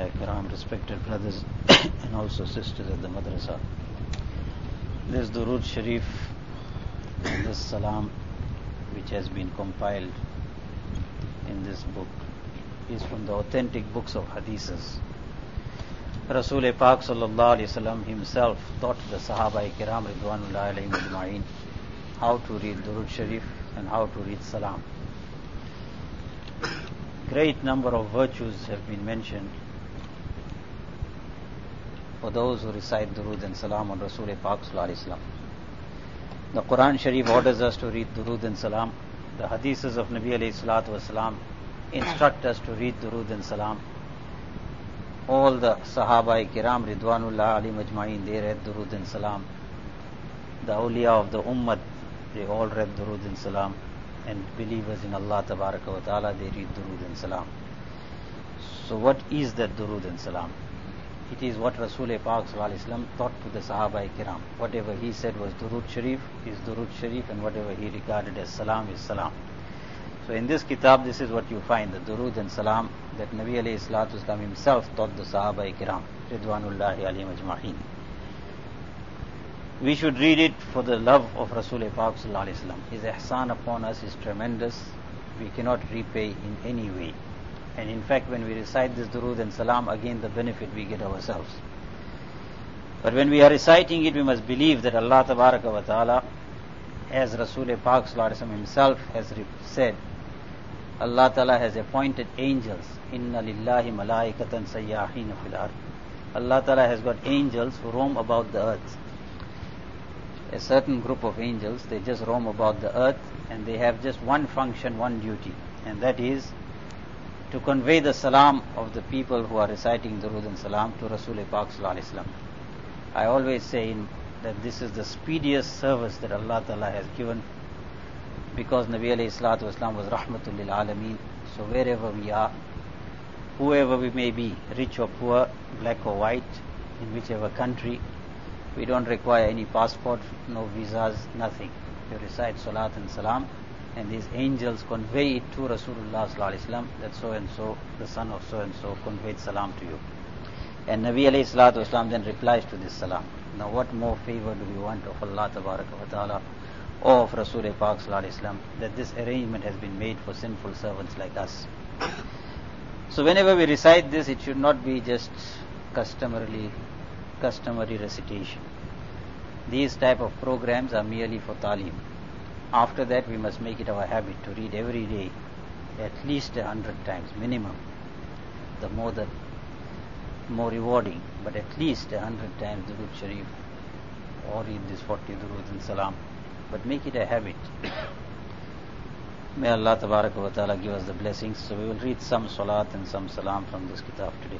Ulama Kiram, respected brothers and also sisters at the madrasa. This Durood Sharif and this Salam, which has been compiled in this book, is from the authentic books of Hadiths. Rasul Pak sallallahu alaihi wasallam himself taught the Sahaba Kiram Ridwanullahi alayhim ajma'in how to read Durood Sharif and how to read Salam. Great number of virtues have been mentioned for those who recite Durood and Salam on Rasul Pak sallallahu alaihi wasallam. The Quran Sharif orders us to read Durood and Salam. The Hadiths of Nabi alayhi salatu wasalam instruct us to read Durood and Salam. All the Sahaba Kiram Ridwanullah alayhim ajma'in, they read Durood and Salam. The awliya of the Ummah, they all read Durood and Salam. And believers in Allah Tabaraka wa Ta'ala, they read Durood and Salam. So what is that Durood and Salam? It is what Rasul Pak sallallahu alaihi wasallam taught to the Sahaba Kiram. Whatever he said was Durood Sharif is Durood Sharif, and whatever he regarded as Salam is Salam. So in this kitab, this is what you find, the Durood and Salam that Nabi alayhi salatu wasalam himself taught the Sahaba Kiram Ridwanullahi alayhim ajma'in. We should read it for the love of Rasul Pak sallallahu alaihi wasallam. His ihsan upon us is tremendous. We cannot repay in any way. And in fact, when we recite this Durood and Salam, again the benefit we get ourselves. But when we are reciting it, we must believe that Allah Tabaraka wa Ta'ala, as Rasul Pak sallallahu alaihi wasallam himself has said, Allah Ta'ala has appointed angels. Inna lillahi malaikatan sayyahina fil ard. Allah Ta'ala has got angels who roam about the earth. A certain group of angels, they just roam about the earth, and they have just one function, one duty, and that is to convey the salam of the people who are reciting Durood and Salam to Rasul Pak sallallahu alaihi wasallam. I always say that this is the speediest service that Allah Ta'ala has given, because Nabi alayhi salatu wasalam was rahmatul lil alameen. So wherever we are, whoever we may be, rich or poor, black or white, in whichever country, we don't require any passport, no visas, nothing. You recite Salat and Salam, and these angels convey it to Rasulullah sallallahu alaihi wasallam that so and so, the son of so and so, conveyed Salam to you. And Nabi alayhi salatu wasalam then replies to this Salam. Now what more favor do we want of Allah Tabaraka wa Ta'ala or of Rasul Pak sallallahu alaihi wasallam that this arrangement has been made for sinful servants like us. So whenever we recite this, it should not be just customary recitation. These type of programs are merely for talim. After that, we must make it our habit to read every day at least 100 times minimum. The more rewarding, but at least 100 times Durood Sharif, or read this 40 Durood and Salam, but make it a habit. May Allah Tabaraka wa Ta'ala give us the blessings. So we will read some Salat and some Salam from this kitab today.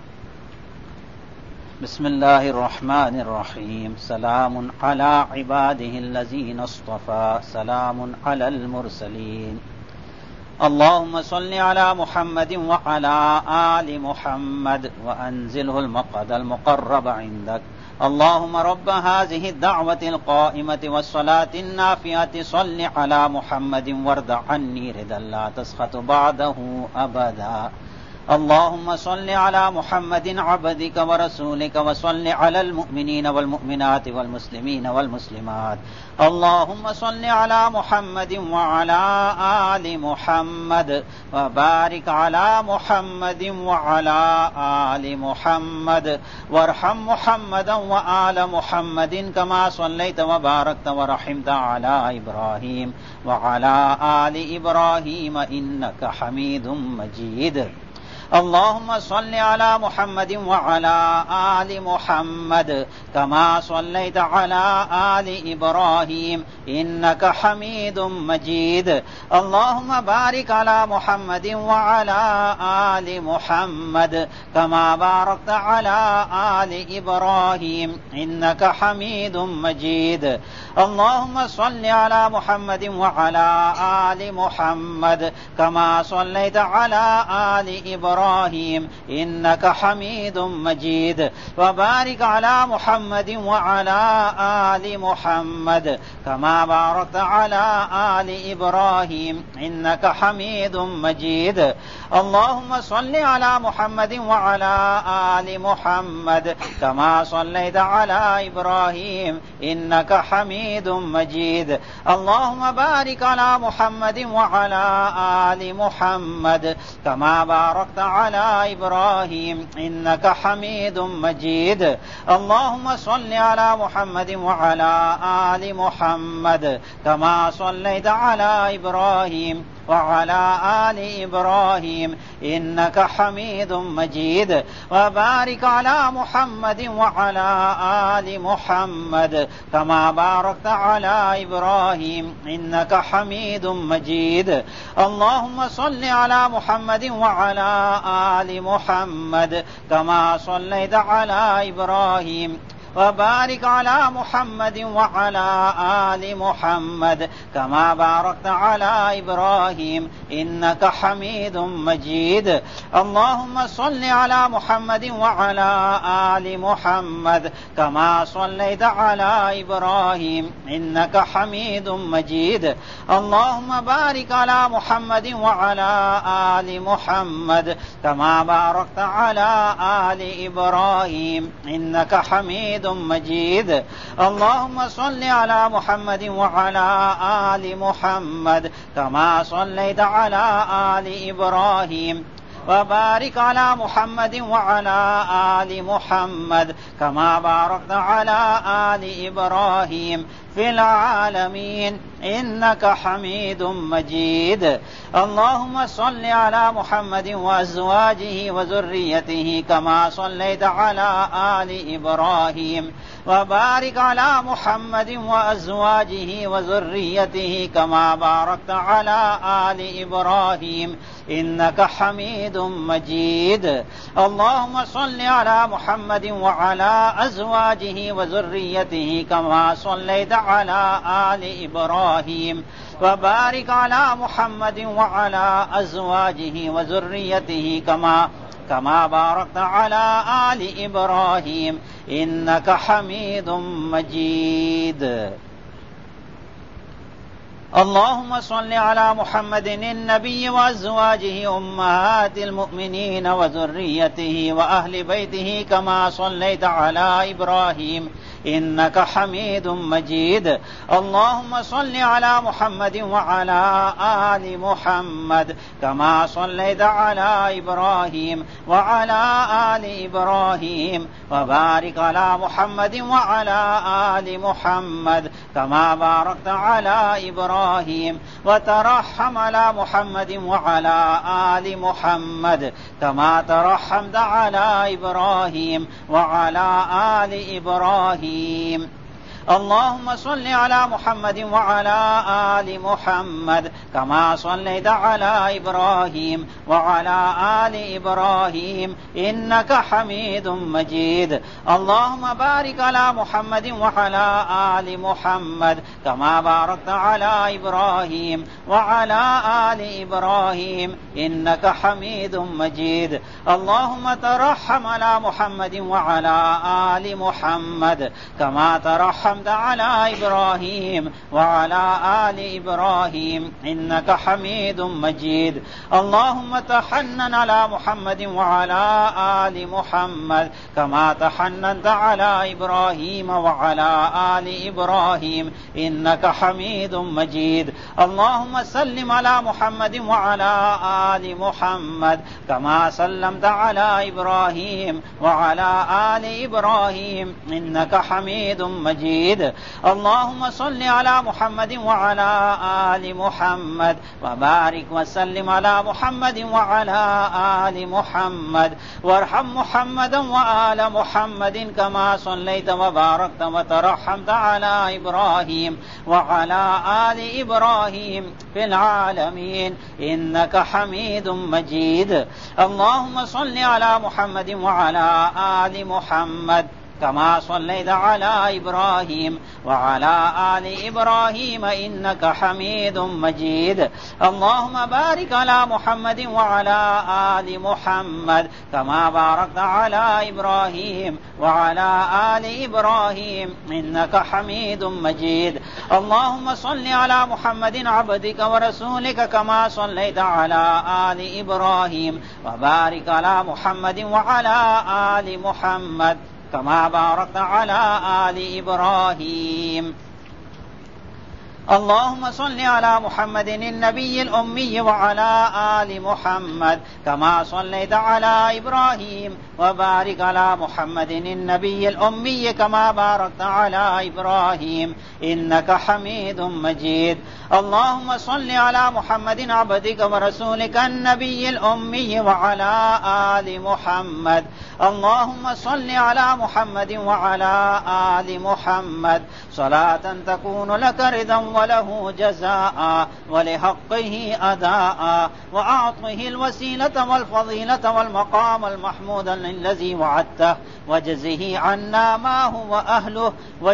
بسم الله الرحمن الرحيم. سلام على عباده الذين اصطفى. سلام على المرسلين. اللهم صل على محمد وعلى آل محمد وأنزله المقعد المقرب عندك. اللهم رب هذه الدعوة القائمة والصلاة النافعة صل على محمد وارض عني رضا لا تسخط بعده أبدا. اللهم صل على محمد عبدك ورسولك وصل على المؤمنين والمؤمنات والمسلمين والمسلمات. اللهم صل على محمد وعلى آل محمد وبارك على محمد وعلى آل محمد وارحم محمدا وآل محمد كما صليت وباركت ورحمت على إبراهيم وعلى آل إبراهيم إنك حميد مجيد. اللهم صل على محمد وعلى آل محمد كما صليت على آل إبراهيم إنك حميد مجيد. اللهم بارك على محمد وعلى آل محمد كما باركت على آل إبراهيم إنك حميد مجيد. اللهم صل على محمد وعلى آل محمد كما صليت على آل إبراهيم إبراهيم إنك حميد مجيد وبارك على محمد وعلى آل محمد كما باركت على آل إبراهيم إنك حميد مجيد اللهم صل على محمد وعلى آل محمد كما صليت على إبراهيم إنك حميد مجيد اللهم بارك على محمد وعلى آل محمد كما باركت على إبراهيم إنك حميد مجيد اللهم صل على محمد وعلى آل محمد كما صليت على إبراهيم وعلى آل إبراهيم إنك حميد مجيد وبارك على محمد وعلى آل محمد كما باركت على إبراهيم إنك حميد مجيد اللهم صل على محمد وعلى آل محمد كما صليت على إبراهيم وبارك على محمد وعلى آل محمد كما باركت على إبراهيم إنك حميد مجيد اللهم صل على محمد وعلى آل محمد كما صليت على إبراهيم إنك حميد مجيد اللهم بارك على محمد وعلى آل محمد كما باركت على آل إبراهيم إنك حميد مجيد اللهم صل على محمد وعلى آل محمد كما صليت على آل إبراهيم وبارك على محمد وعلى آل محمد كما باركت على آل إبراهيم في العالمين إنك حميد مجيد اللهم صل على محمد وأزواجه وذريته كما صليت على آل إبراهيم وبارك على محمد وأزواجه وذريته كما باركت على آل إبراهيم إنك حميد مجيد اللهم صل على محمد وعلى أزواجه وذريته كما صليت على آل إبراهيم وبارك على محمد وعلى أزواجه وذريته كما باركت على آل إبراهيم إنك حميد مجيد اللهم صل على محمد النبي وأزواجه أمهات المؤمنين وذريته وأهل بيته كما صليت على إبراهيم إنك حميد مجيد اللهم صل على محمد وعلى آل محمد كما صليت على إبراهيم وعلى آل إبراهيم وبارك على محمد وعلى آل محمد كما باركت على إبراهيم وترحم على محمد وعلى آل محمد كما ترحمت على إبراهيم وعلى آل إبراهيم اللهم صل على محمد وعلى آل محمد كما صليت على إبراهيم وعلى آل إبراهيم إنك حميد مجيد اللهم بارك على محمد وعلى آل محمد كما باركت على إبراهيم وعلى آل إبراهيم إنك حميد مجيد اللهم ترحم على محمد وعلى آل محمد كما ترحم على إبراهيم وعلى آل إبراهيم إنك حميد مجيد اللهم تحنن على محمد وعلى آل محمد كما تحننت على إبراهيم وعلى آل إبراهيم إنك حميد مجيد اللهم سلم على محمد وعلى آل محمد كما سلمت على إبراهيم وعلى آل إبراهيم إنك حميد مجيد اللهم صل على محمد وعلى آل محمد وبارك وسلم على محمد وعلى آل محمد وارحم محمدا وآل محمد كما صليت وباركت وترحمت على إبراهيم وعلى آل إبراهيم في العالمين إنك حميد مجيد اللهم صل على محمد وعلى آل محمد كما صليت على إبراهيم وعلى آل إبراهيم إنك حميد مجيد. اللهم بارك على محمد وعلى آل محمد كما باركت على إبراهيم وعلى آل إبراهيم إنك حميد مجيد. اللهم صل على محمد عبدك ورسولك كما صليت على آل إبراهيم وبارك على محمد وعلى آل محمد كما باركت على آل إبراهيم. اللهم صل على محمد النبي الأمي وعلى آل محمد كما صليت على إبراهيم وبارك على محمد النبي الأمي كما باركت على إبراهيم إنك حميد مجيد. اللهم صل على محمد عبدك ورسولك النبي الأمي وعلى آل محمد. اللهم صل على محمد وعلى آل محمد صلاة تكون لك رضا وله جزاء ولحقه أداء وأعطه الوسيلة والفضيلة والمقام المحمود الذي وعدته وجزه عنا ما هو أهله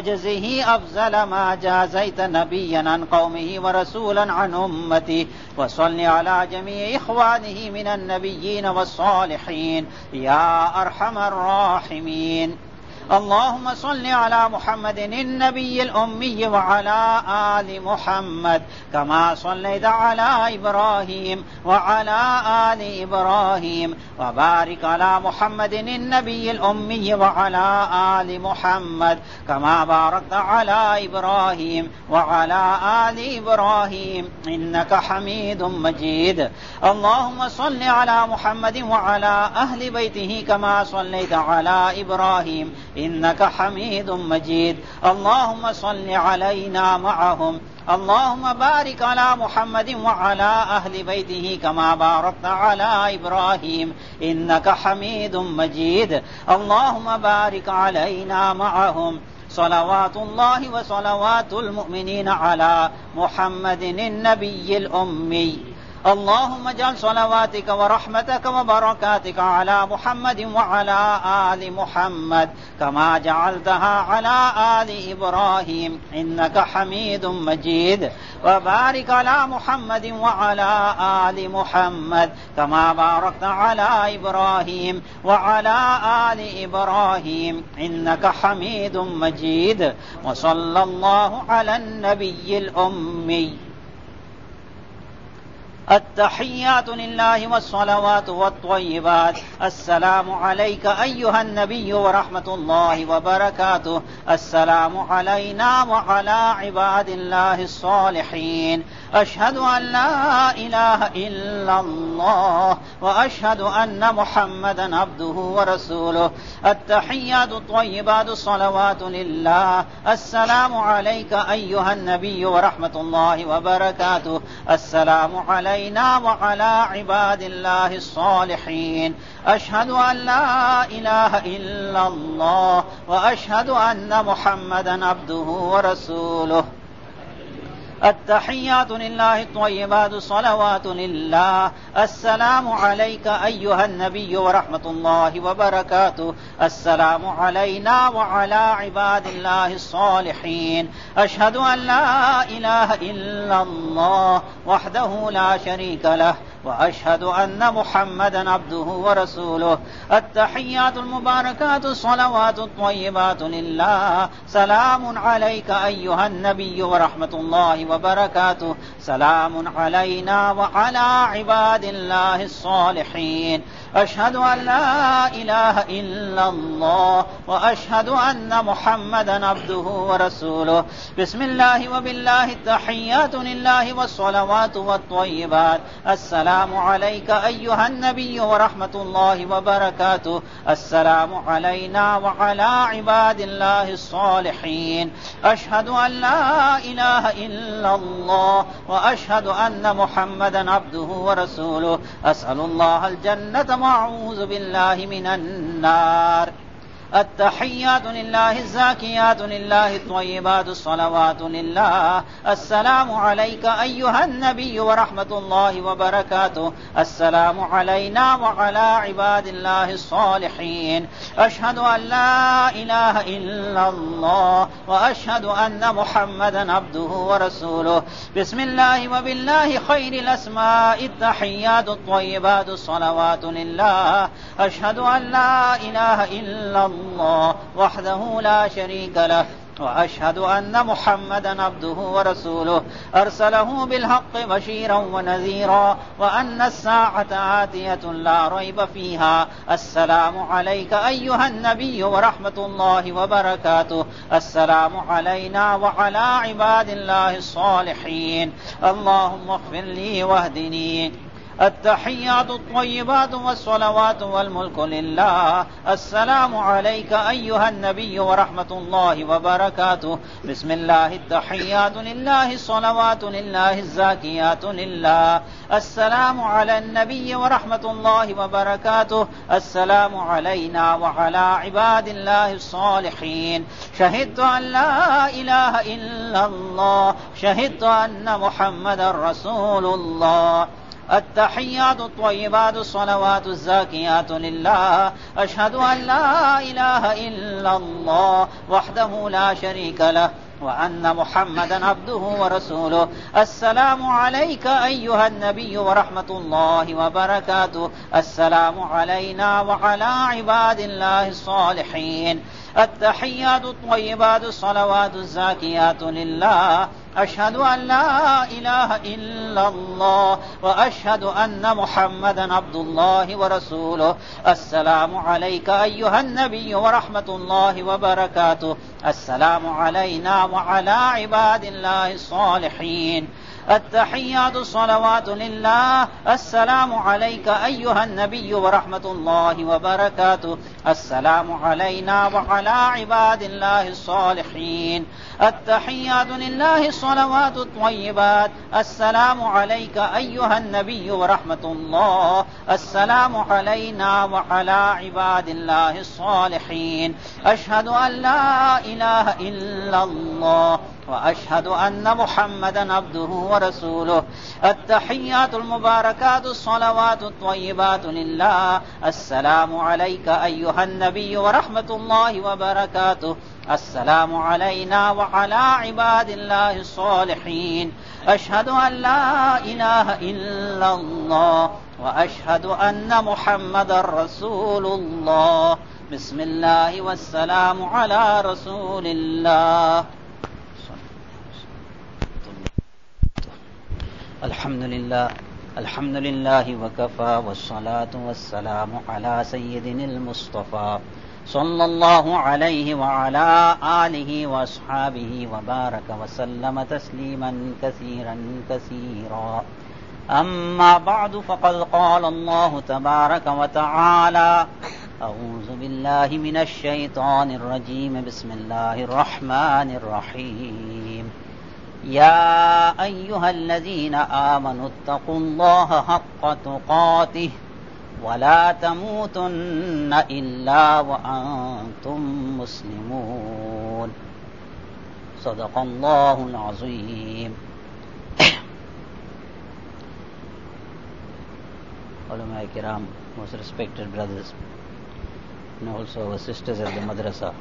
وجزه أفضل ما جازيت نبيا عن قومه ورسولا عن أمته. وصل على جميع إخوانه من النبيين والصالحين يا أرحم الراحمين. اللهم صل على محمد النبي الأمي وعلى آل محمد كما صليت على إبراهيم وعلى آل إبراهيم وبارك على محمد النبي الأمي وعلى آل محمد كما باركت على إبراهيم وعلى آل إبراهيم إنك حميد مجيد. اللهم صل على محمد وعلى أهل بيته كما صليت على إبراهيم إنك حميد مجيد. اللهم صل علينا معهم. اللهم بارك على محمد وعلى أهل بيته كما باركت على إبراهيم إنك حميد مجيد. اللهم بارك علينا معهم. صلوات الله وصلوات المؤمنين على محمد النبي الأمي. اللهم اجعل صلواتك ورحمتك وبركاتك على محمد وعلى آل محمد كما جعلتها على آل إبراهيم إنك حميد مجيد. وبارك على محمد وعلى آل محمد كما باركت على إبراهيم وعلى آل إبراهيم إنك حميد مجيد. وصلى الله على النبي الأمي. التحيات لله والصلوات والطيبات. السلام عليك أيها النبي ورحمة الله وبركاته. السلام علينا وعلى عباد الله الصالحين. أشهد أن لا إله إلا الله وأشهد أن محمدا عبده ورسوله. التحيات الطيبات الصلوات لله. السلام عليك أيها النبي ورحمة الله وبركاته. السلام علينا وعلى عباد الله الصالحين. أشهد أن لا إله إلا الله وأشهد أن محمدا عبده ورسوله. التحيات لله الطيبات الصلوات لله. السلام عليك أيها النبي ورحمة الله وبركاته. السلام علينا وعلى عباد الله الصالحين. أشهد أن لا إله إلا الله وحده لا شريك له وأشهد أن محمدا عبده ورسوله. التحيات المباركات الصلوات الطيبات لله. سلام عليك أيها النبي ورحمة الله وبركاته. سلام علينا وعلى عباد الله الصالحين. أشهد أن لا إله إلا الله وأشهد أن محمدا عبده ورسوله. بسم الله وبالله. التحيات لله والصلوات والطيبات. السلام عليك أيها النبي ورحمة الله وبركاته. السلام علينا وعلى عباد الله الصالحين. أشهد أن لا إله إلا الله وأشهد أن محمدا عبده ورسوله. أسأل الله الجنة وأعوذ بالله من النار. التحيات لله الزاكيات لله الطيبات الصلوات لله. السلام عليك أيها النبي ورحمة الله وبركاته. السلام علينا وعلى عباد الله الصالحين. أشهد أن لا إله إلا الله وأشهد أن محمدا عبده ورسوله. بسم الله وبالله خير الأسماء التحيات الطيبات الصلوات لله. أشهد أن لا إله إلا الله وحده لا شريك له وأشهد أن محمدا عبده ورسوله أرسله بالحق بشيرا ونذيرا وأن الساعة آتية لا ريب فيها. السلام عليك أيها النبي ورحمة الله وبركاته. السلام علينا وعلى عباد الله الصالحين. اللهم اغفر لي واهدني. التحيات الطيبات والصلوات والملك لله. السلام عليك أيها النبي ورحمة الله وبركاته. بسم الله التحيات لله الصلوات لله الزاكيات لله. السلام على النبي ورحمة الله وبركاته. السلام علينا وعلى عباد الله الصالحين. شهدت أن لا إله إلا الله. شهدت أن محمدا رسول الله. التحيات الطيبات الصلوات الزاكيات لله. أشهد أن لا إله إلا الله وحده لا شريك له وأن محمدا عبده ورسوله. السلام عليك أيها النبي ورحمة الله وبركاته. السلام علينا وعلى عباد الله الصالحين. التحيات الطيبات الصلوات الزاكيات لله. أشهد أن لا إله إلا الله وأشهد أن محمدا عبد الله ورسوله. السلام عليك أيها النبي ورحمة الله وبركاته. السلام علينا وعلى عباد الله الصالحين. التحيات الصلوات لله. السلام عليك أيها النبي ورحمة الله وبركاته. السلام علينا وعلى عباد الله الصالحين. التحيات لله الصلوات الطيبات. السلام عليك أيها النبي ورحمة الله. السلام علينا وعلى عباد الله الصالحين. أشهد أن لا إله إلا الله وأشهد أن محمدا عبده ورسوله. التحيات المباركات الصلوات الطيبات لله. السلام عليك أيها النبي ورحمة الله وبركاته. السلام علينا وعلى عباد الله الصالحين. أشهد أن لا إله إلا الله وأشهد أن محمدا رسول الله. بسم الله والسلام على رسول الله. الحمد لله وكفى والصلاة والسلام على سيدنا المصطفى صلى الله عليه وعلى آله وأصحابه وبارك وسلم تسليما كثيرا كثيرا. أما بعد فقد قال الله تبارك وتعالى: أعوذ بالله من الشيطان الرجيم. بسم الله الرحمن الرحيم. يا أيها الذين آمنوا اتقوا الله حق تقاته ولا تموتن إلا وأنتم مسلمون. صدق الله العظيم. Ulama Kiram, most respected brothers, and also our sisters at the madrasa.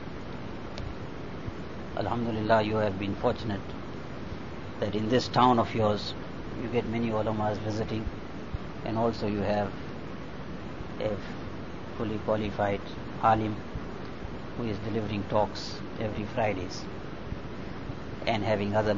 Alhamdulillah, you have been fortunate that in this town of yours you get many ulamas visiting, and also you have a fully qualified alim who is delivering talks every Fridays and having other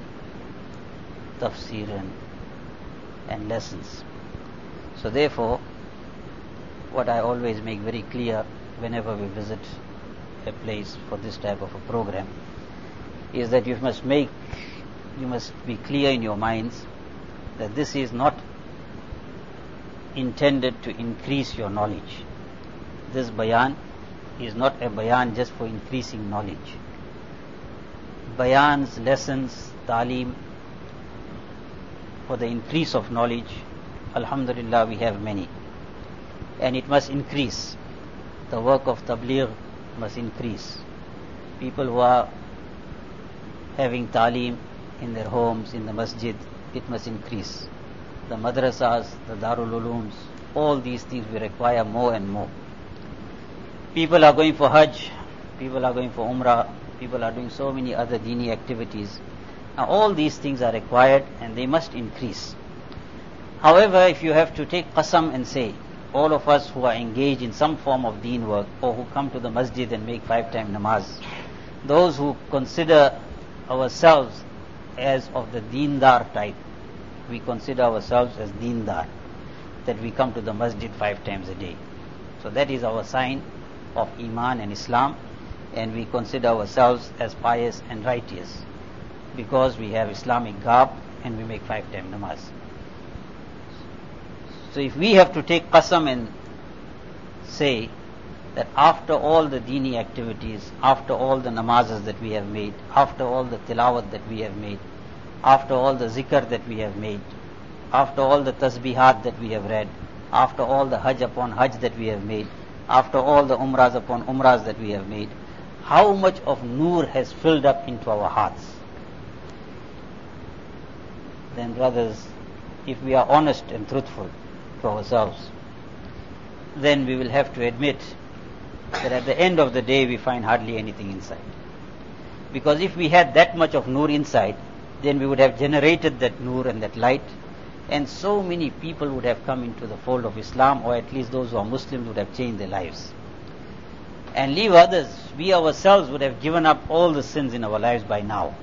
tafsir and lessons. So therefore, what I always make very clear whenever we visit a place for this type of a program is that you must be clear in your minds that this is not intended to increase your knowledge. This bayan is not a bayan just for increasing knowledge. Bayans, lessons, ta'aleem for the increase of knowledge, alhamdulillah, we have many, and it must increase. the work of tabligh must increase. People who are having talim in their homes, in the masjid, it must increase. The madrasas, the darul ulooms, all these things we require more and more. People are going for Hajj, people are going for Umrah, people are doing so many other dini activities. Now all these things are required and they must increase. However, if you have to take qasam and say, all of us who are engaged in some form of deen work or who come to the masjid and make 5-time namaz, those who consider ourselves as of the deendar type, we consider ourselves as deendar, that we come to the masjid 5 times a day. So that is our sign of Iman and Islam, and we consider ourselves as pious and righteous because we have Islamic garb and we make 5-time namaz. So if we have to take qasam and say that after all the dini activities, after all the namazes that we have made, after all the tilawat that we have made, after all the zikr that we have made, after all the tasbihat that we have read, after all the hajj upon hajj that we have made, after all the umrahs upon umrahs that we have made, how much of nur has filled up into our hearts? Then brothers, if we are honest and truthful to ourselves, then we will have to admit that at the end of the day we find hardly anything inside. Because if we had that much of nur inside, then we would have generated that nur and that light, and so many people would have come into the fold of Islam, or at least those who are Muslims would have changed their lives. And leave others, we ourselves would have given up all the sins in our lives by now.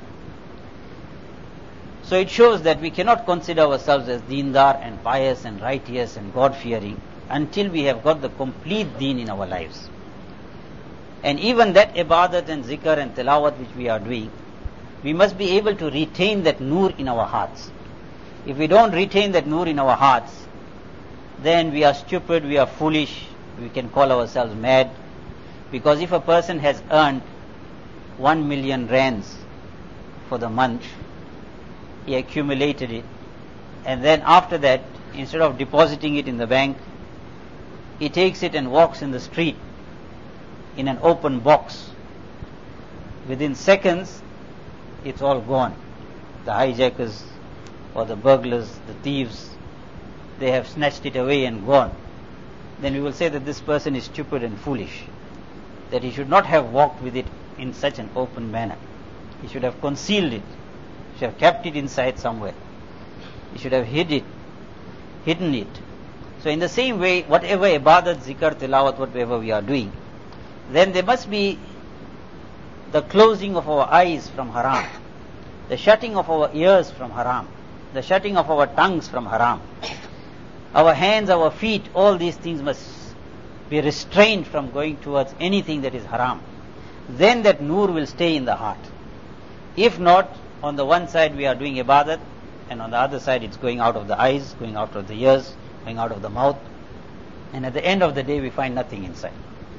So it shows that we cannot consider ourselves as deendar and pious and righteous and God-fearing until we have got the complete deen in our lives. And even that ibadat and zikr and tilawat which we are doing, we must be able to retain that nur in our hearts. If we don't retain that nur in our hearts, then we are stupid, we are foolish, we can call ourselves mad. Because if a person has earned 1 million rands for the month, he accumulated it, and then after that, instead of depositing it in the bank, he takes it and walks in the street in an open box. Within seconds, it's all gone. The hijackers or the burglars, the thieves, they have snatched it away and gone. Then we will say that this person is stupid and foolish, that he should not have walked with it in such an open manner. He should have concealed it, he should have kept it inside somewhere. He should have hidden it. So in the same way, whatever ibadat, zikr, tilawat, whatever we are doing, then there must be the closing of our eyes from haram, the shutting of our ears from haram, the shutting of our tongues from haram. Our hands, our feet, all these things must be restrained from going towards anything that is haram. Then that nur will stay in the heart. If not, on the one side we are doing ibadat, and on the other side it's going out of the eyes, going out of the ears, going out of the mouth, and at the end of the day we find nothing inside.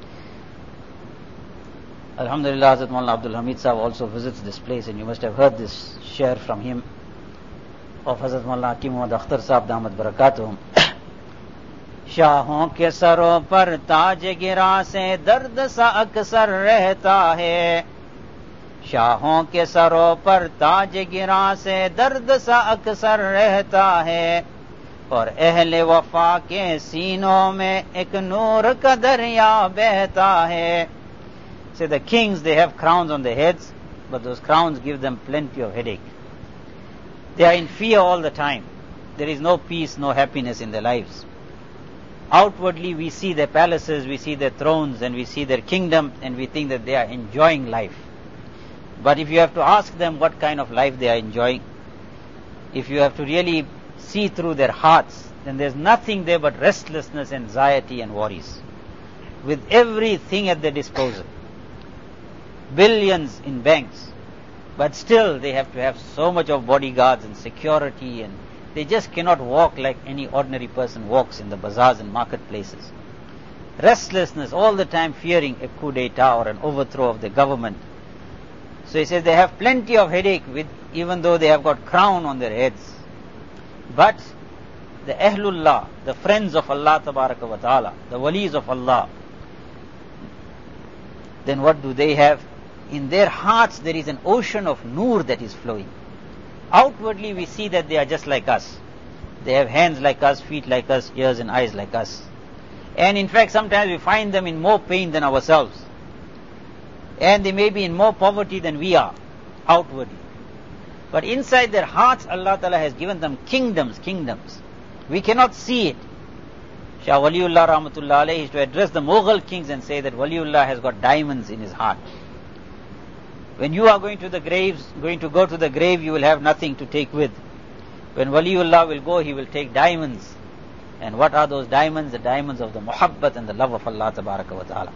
Alhamdulillah, Hazrat Maulana Abdul Hamid Sahab also visits this place, and you must have heard this share from him of Hazrat Maulana Hakim Muhammad Akhtar Sahab Damat Barakatuhum. शाहों के सरों पर ताज गिरा से दर्द सा अक्सर रहता है, शाहों के सरों पर ताज गिरा से दर्द सा अक्सर रहता है, और अहले वफा के सीनों में एक नूर का दरिया बहता है. So the kings, they have crowns on their heads, but those crowns give them plenty of headache. They are in fear all the time. There is no peace, no happiness in their lives. Outwardly we see their palaces, we see their thrones, and we see their kingdom, and we think that they are enjoying life. But if you have to ask them what kind of life they are enjoying, if you have to really see through their hearts, then there's nothing there but restlessness, anxiety and worries. With everything at their disposal, billions in banks, but still they have to have so much of bodyguards and security, and they just cannot walk like any ordinary person walks in the bazaars and marketplaces. Restlessness, all the time fearing a coup d'etat or an overthrow of the government. So he says they have plenty of headache with, even though they have got crown on their heads. But the Ahlullah, the friends of Allah Tabaraka wa Ta'ala, the walis of Allah, then what do they have? In their hearts there is an ocean of nur that is flowing. Outwardly we see that they are just like us. They have hands like us, feet like us, ears and eyes like us. And in fact sometimes we find them in more pain than ourselves. And they may be in more poverty than we are, outwardly. But inside their hearts Allah Ta'ala has given them kingdoms. We cannot see it. Shah Waliullah Rahmatullah Alayhi used to address the Mughal kings and say that Waliullah has got diamonds in his heart. When you are going to go to the grave, you will have nothing to take with. When Waliullah will go, he will take diamonds. And what are those diamonds? The diamonds of the muhabbat and the love of Allah Tabaraka wa Ta'ala.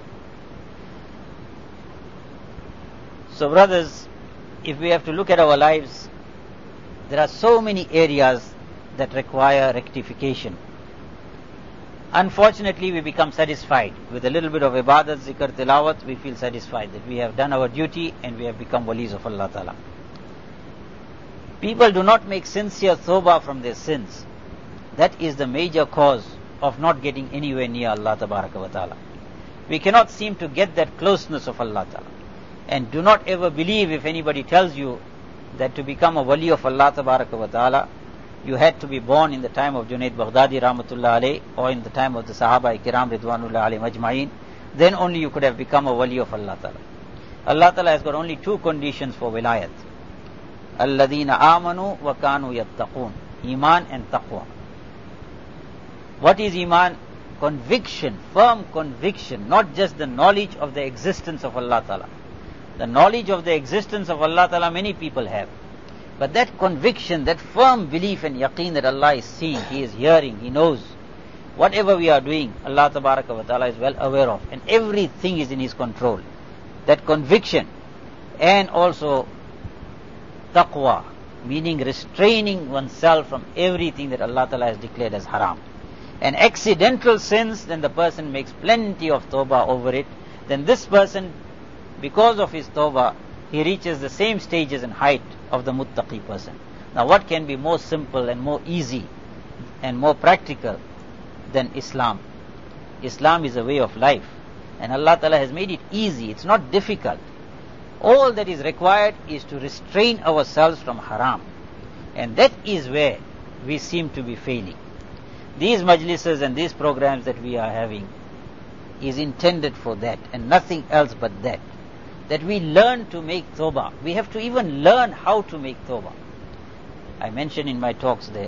So brothers, if we have to look at our lives, there are so many areas that require rectification. Unfortunately, we become satisfied with a little bit of ibadat, zikr, tilawat. We feel satisfied that we have done our duty and we have become walis of Allah Ta'ala. People do not make sincere tawbah from their sins. That is the major cause of not getting anywhere near Allah Tabaraka wa Ta'ala. We cannot seem to get that closeness of Allah Ta'ala. And do not ever believe if anybody tells you that to become a wali of Allah Tabaraka wa Ta'ala, you had to be born in the time of Junaid Baghdadi Rahmatullah Alayh or in the time of the Sahaba Kiram Ridwanullah Alayhim Ajma'in, then only you could have become a wali of Allah Ta'ala. Allah Ta'ala has got only two conditions for wilayat. Alladhina amanu wa kanu yattaqun. Iman and taqwa. What is iman? Conviction, firm conviction, not just the knowledge of the existence of Allah Ta'ala. The knowledge of the existence of Allah Ta'ala many people have. But that conviction, that firm belief and yaqeen that Allah is seeing, He is hearing, He knows. Whatever we are doing, Allah Tabaraka wa Ta'ala is well aware of. And everything is in His control. That conviction. And also taqwa, meaning restraining oneself from everything that Allah Ta'ala has declared as haram. And accidental sins, then the person makes plenty of tawbah over it. Then this person, because of his tawbah, he reaches the same stages and height of the muttaqi person. Now what can be more simple and more easy and more practical than Islam? Islam is a way of life. And Allah Ta'ala has made it easy. It's not difficult. All that is required is to restrain ourselves from haram. And that is where we seem to be failing. These majlises and these programs that we are having is intended for that and nothing else but that. That we learn to make tawbah. We have to even learn how to make tawbah. I mentioned in my talks there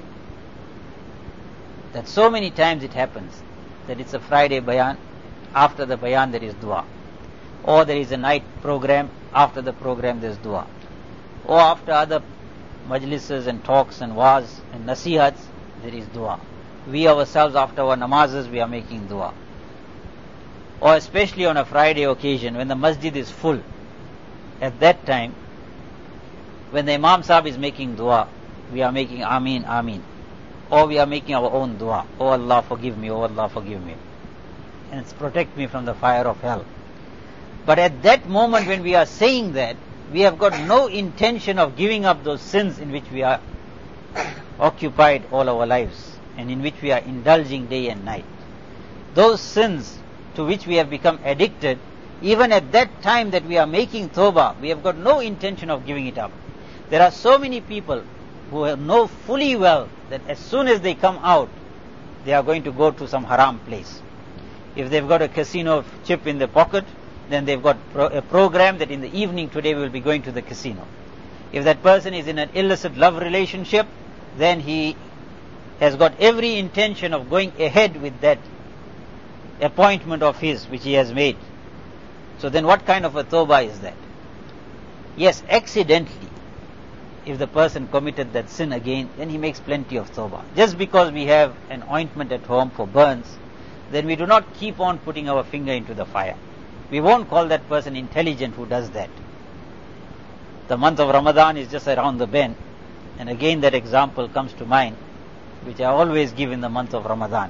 that so many times it happens that it's a Friday bayan, after the bayan there is dua. Or there is a night program, after the program there is dua. Or after other majlises and talks and waz and nasihats, there is dua. We ourselves after our namazes we are making dua. Or especially on a Friday occasion when the masjid is full, at that time when the Imam Sahib is making dua, we are making Ameen, Ameen. Or we are making our own dua. Oh Allah forgive me, oh Allah forgive me. And protect me from the fire of hell. But at that moment when we are saying that, we have got no intention of giving up those sins in which we are occupied all our lives and in which we are indulging day and night. Those sins to which we have become addicted, even at that time that we are making tawbah, we have got no intention of giving it up. There are so many people who know fully well that as soon as they come out, they are going to go to some haram place. If they've got a casino chip in their pocket, then they've got a program that in the evening today we will be going to the casino. If that person is in an illicit love relationship, then he has got every intention of going ahead with that appointment of his which he has made. So then what kind of a tawbah is that? Yes, accidentally, if the person committed that sin again, then he makes plenty of tawbah. Just because we have an ointment at home for burns, then we do not keep on putting our finger into the fire. We won't call that person intelligent who does that. The month of Ramadan is just around the bend, and again that example comes to mind, which I always give in the month of Ramadan.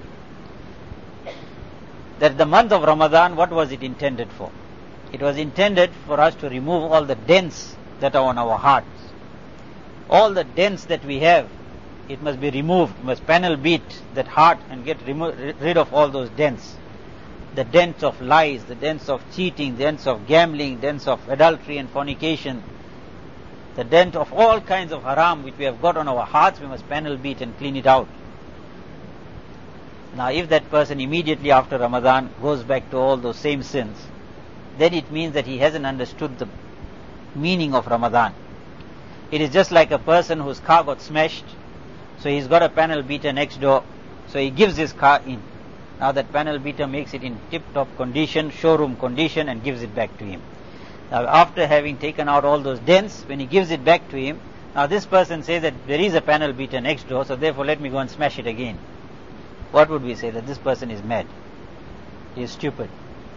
That the month of Ramadan, what was it intended for? It was intended for us to remove all the dents that are on our hearts. All the dents that we have, it must be removed, must panel beat that heart and get rid of all those dents. the dents of lies, the dents of cheating, the dents of gambling, dents of adultery and fornication, the dent of all kinds of haram which we have got on our hearts, we must panel beat and clean it out. Now if that person immediately after Ramadan goes back to all those same sins, then it means that he hasn't understood the meaning of Ramadan. It is just like a person whose car got smashed, so he's got a panel beater next door, so he gives his car in. Now that panel beater makes it in tip-top condition, showroom condition, and gives it back to him. Now after having taken out all those dents, when he gives it back to him, now this person says that there is a panel beater next door, so therefore let me go and smash it again. What would we say? That this person is mad. He is stupid.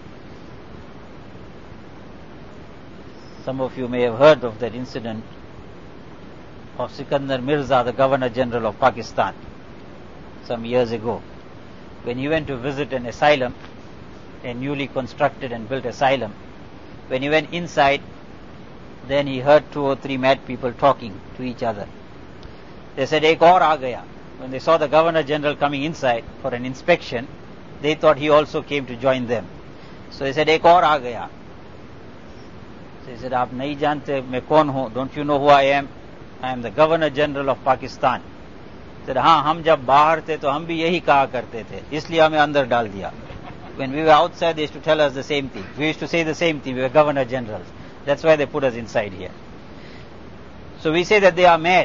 Some of you may have heard of that incident of Sikandar Mirza, the Governor General of Pakistan, some years ago, when he went to visit an asylum, a newly constructed and built asylum. When he went inside, then he heard 2 or 3 mad people talking to each other. They said, "Ek aur aa gaya." When they saw the Governor General coming inside for an inspection, they thought he also came to join them. So they said, "Ek aur aa gaya." So he said, "Aap nahi jante main kaun hu? Don't you know who I am? I am the Governor General of Pakistan." He said, "हाँ, हम जब बाहर थे तो हम भी यही कहा करते थे, इसलिए हमें अंदर डाल दिया." When we were outside, they used to tell us the same thing. We used to say the same thing. We were Governor Generals. That's why they put us inside here. So we say that they are mad.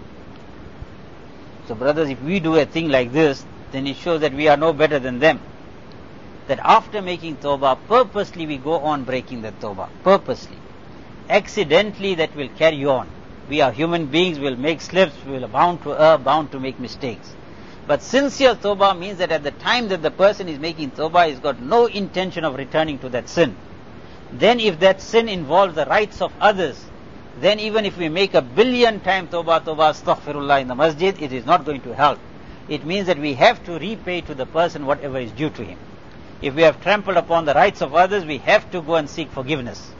So brothers, if we do a thing like this, then it shows that we are no better than them. That after making tawbah, purposely we go on breaking the tawbah. Purposely. Accidentally that will carry on. We are human beings, we'll make slips, we're bound to err, bound to make mistakes. But sincere tawbah means that at the time that the person is making tawbah, he's got no intention of returning to that sin. Then if that sin involves the rights of others, then even if we make 1,000,000,000 times tawbah, astaghfirullah in the masjid, it is not going to help. It means that we have to repay to the person whatever is due to him. If we have trampled upon the rights of others, we have to go and seek forgiveness.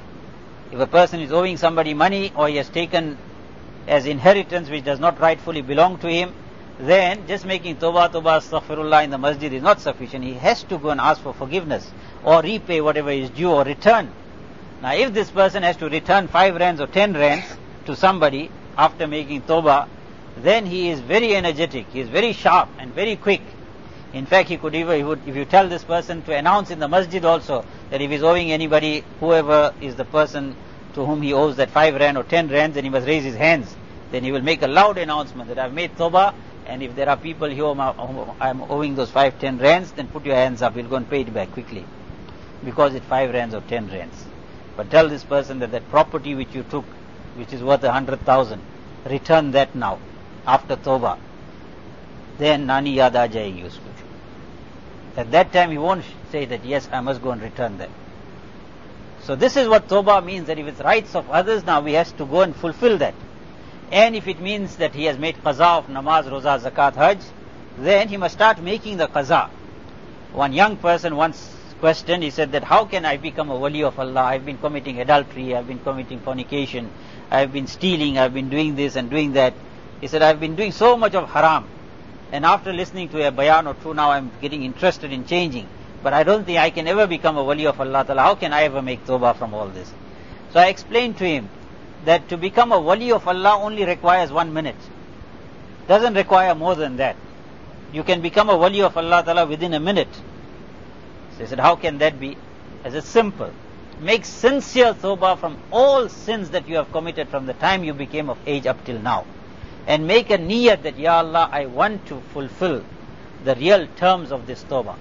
If a person is owing somebody money, or he has taken as inheritance which does not rightfully belong to him, then just making tawbah, astaghfirullah in the masjid is not sufficient. He has to go and ask for forgiveness, or repay whatever is due, or return. Now if this person has to return 5 rands or 10 rands to somebody after making tawbah, then he is very energetic, he is very sharp and very quick. In fact, he would, if you tell this person to announce in the masjid also that if he is owing anybody, whoever is the person to whom he owes that 5 rand or 10 rands, then he must raise his hands. Then he will make a loud announcement that I've made tawbah, and if there are people here whom I'm owing those 5-10 rands, then put your hands up, we'll go and pay it back quickly. Because it's 5 rands or 10 rands. But tell this person that that property which you took, which is worth 100,000, return that now, after tawbah. Then nani yaad aa jayegi usko. At that time he won't say that, yes, I must go and return that. So this is what tawbah means, that if it's rights of others, now we have to go and fulfill that. And if it means that he has made qaza of namaz, roza, zakat, hajj, then he must start making the qaza. One young person once questioned, he said that how can I become a wali of Allah? I've been committing adultery, I've been committing fornication, I've been stealing, I've been doing this and doing that. He said, I've been doing so much of haram. And after listening to a bayan or two, now I'm getting interested in changing. But I don't think I can ever become a wali of Allah Ta'ala. How can I ever make tawbah from all this? So I explained to him that to become a wali of Allah only requires 1 minute. Doesn't require more than that. You can become a wali of Allah Ta'ala within a minute. So he said, how can that be? I said, simple. Make sincere tawbah from all sins that you have committed from the time you became of age up till now. And make a niyat that, Ya Allah, I want to fulfill the real terms of this tawbah.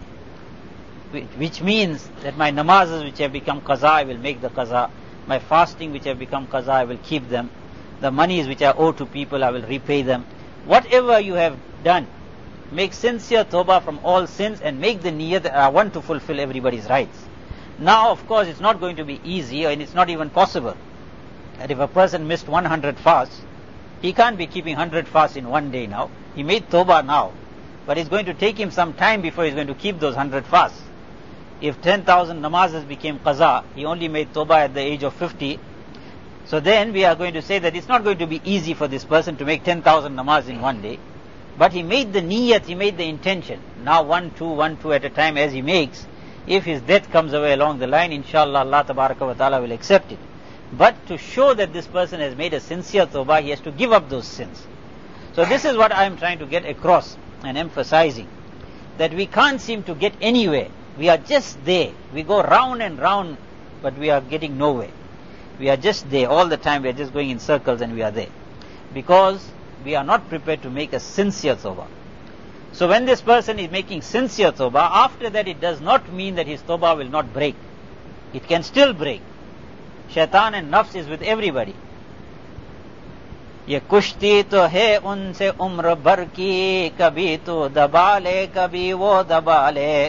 Which means that my namazes which have become qaza, I will make the qaza. My fasting which have become qaza, I will keep them. The monies which I owe to people, I will repay them. Whatever you have done, make sincere tawbah from all sins and make the niyat that I want to fulfill everybody's rights. Now, of course, it's not going to be easy, and it's not even possible. And if a person missed 100 fasts, he can't be keeping 100 fasts in one day now. He made tawbah now, but it's going to take him some time before he's going to keep those 100 fasts. If 10,000 namazes became qaza, he only made tawbah at the age of 50. So then we are going to say that it's not going to be easy for this person to make 10,000 namaz in one day. But he made the niyat, he made the intention. Now 1, 2 at a time as he makes, If his death comes away along the line, inshallah Allah tabaraka wa ta'ala will accept it. But to show that this person has made a sincere tawbah, he has to give up those sins. So this is what I am trying to get across and emphasizing, that we can't seem to get anywhere. We are just there. We go round and round, but we are getting nowhere. We are just there all the time. We are just going in circles and we are there. Because we are not prepared to make a sincere tawbah. So when this person is making sincere tawbah, after that it does not mean that his tawbah will not break. It can still break. Shaitan and nafs is with everybody. Ye kushti to hai unse umr bhar ki, kabhi tu daba le, kabhi wo daba le.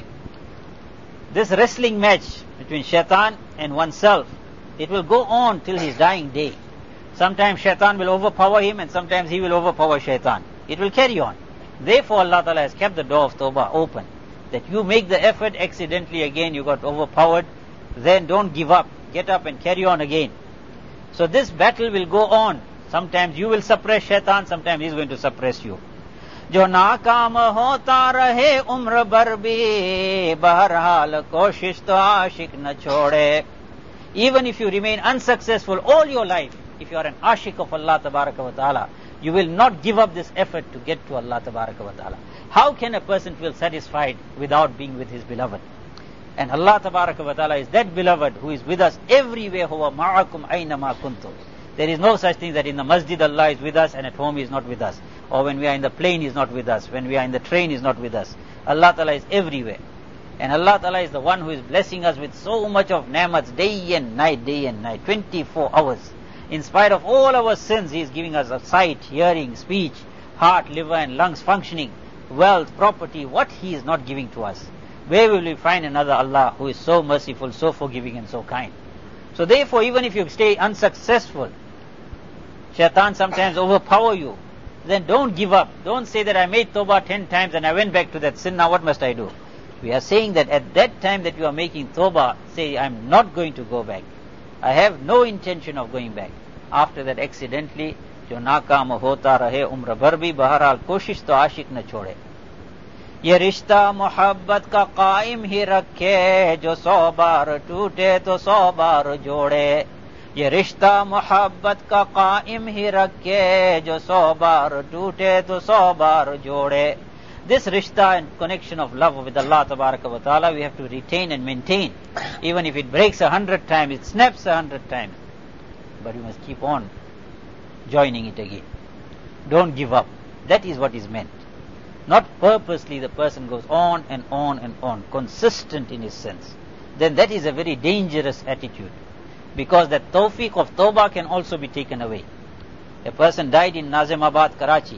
This wrestling match between shaitan and oneself, it will go on till his dying day. Sometimes shaitan will overpower him and sometimes he will overpower shaitan. It will carry on. Therefore Allah Ta'ala has kept the door of tawbah open. That you make the effort, accidentally again you got overpowered, then don't give up. Get up and carry on again. So this battle will go on. Sometimes you will suppress shaitan, sometimes he is going to suppress you. Jo naakaam hota rahe umr bhar bhi, baharhal koshish to aashik na chhode. Even if you remain unsuccessful all your life, if you are an ashik of Allah Tabaraka wa Ta'ala, you will not give up this effort to get to Allah Tabaraka wa Ta'ala. How can a person feel satisfied without being with his beloved? And Allah Tabaraka wa Ta'ala is that beloved who is with us everywhere. Huwa ma'akum aina ma kuntum. There is no such thing that in the masjid Allah is with us and at home He is not with us. Or when we are in the plane He is not with us. When we are in the train He is not with us. Allah Ta'ala is everywhere. And Allah Ta'ala is the one who is blessing us with so much of ni'mats day and night, 24 hours. In spite of all our sins, He is giving us a sight, hearing, speech, heart, liver and lungs functioning, wealth, property. What He is not giving to us? Where will we find another Allah who is so merciful, so forgiving and so kind? So therefore, even if you stay unsuccessful, shaitan sometimes overpower you, then don't give up. Don't say that I made tawbah 10 times and I went back to that sin, now what must I do? We are saying that at that time that you are making tawbah, say I'm not going to go back. I have no intention of going back. After that accidentally, jo naakaam hota rahe umr bhar bhi, baharal koshish to aashik na chhode. Ye rishta mohabbat ka qaim hi rakhe, jo 100 baar toote to 100 baar jode. Ye rishta mohabbat ka qaim hi rakhe, jo 100 baar toote to 100 baar jode. This rishta and connection of love with Allah Tabaraka wa Ta'ala we have to retain and maintain. Even if it breaks 100 times, it snaps 100 times. But you must keep on joining it again. Don't give up. That is what is meant. Not purposely the person goes on and on and on, consistent in his sense. Then that is a very dangerous attitude. Because that tawfiq of tawbah can also be taken away. A person died in Nazimabad, Karachi.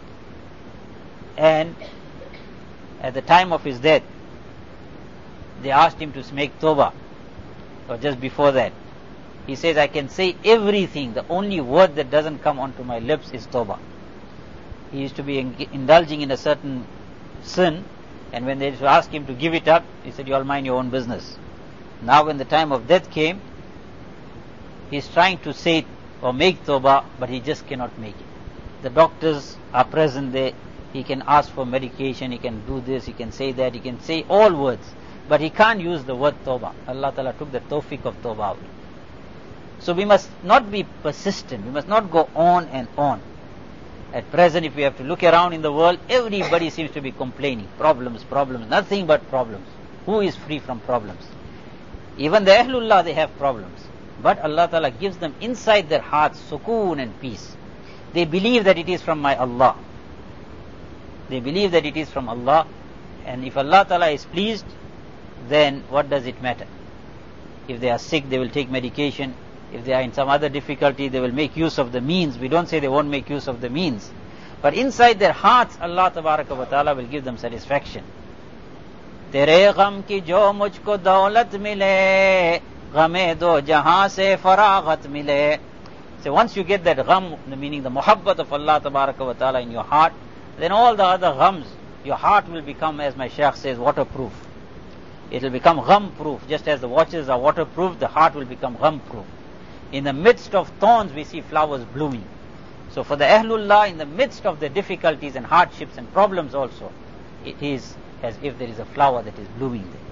And at the time of his death, they asked him to make tawbah. Or just before that. He says, I can say everything. The only word that doesn't come onto my lips is tawbah. He used to be indulging in a certain sin. And when they asked him to give it up, he said, you all mind your own business. Now when the time of death came, he's trying to say or make tawbah, but he just cannot make it. The doctors are present there. He can ask for medication, he can do this, he can say that, he can say all words. But he can't use the word tawbah. Allah Ta'ala took the tawfiq of tawbah away. So we must not be persistent. We must not go on and on. At present, if we have to look around in the world, everybody seems to be complaining. Problems, nothing but problems. Who is free from problems? Even the Ahlullah, they have problems. But Allah Ta'ala gives them inside their hearts sukoon and peace. They believe that it is from my Allah. They believe that it is from Allah. And if Allah Ta'ala is pleased, then what does it matter? If they are sick, they will take medication. If they are in some other difficulty, they will make use of the means. We don't say they won't make use of the means. But inside their hearts, Allah Tabaraka wa Ta'ala will give them satisfaction. Tere gham ki jo mujhko daulat mile, ghame do jahan se faraghat mile. So once you get that gham, meaning the muhabbat of Allah Tabaraka wa Ta'ala in your heart, then all the other ghams, your heart will become, as my Shaykh says, waterproof. It will become gham-proof. Just as the watches are waterproof, the heart will become gham-proof. In the midst of thorns, we see flowers blooming. So for the Ahlullah, in the midst of the difficulties and hardships and problems also, it is as if there is a flower that is blooming there.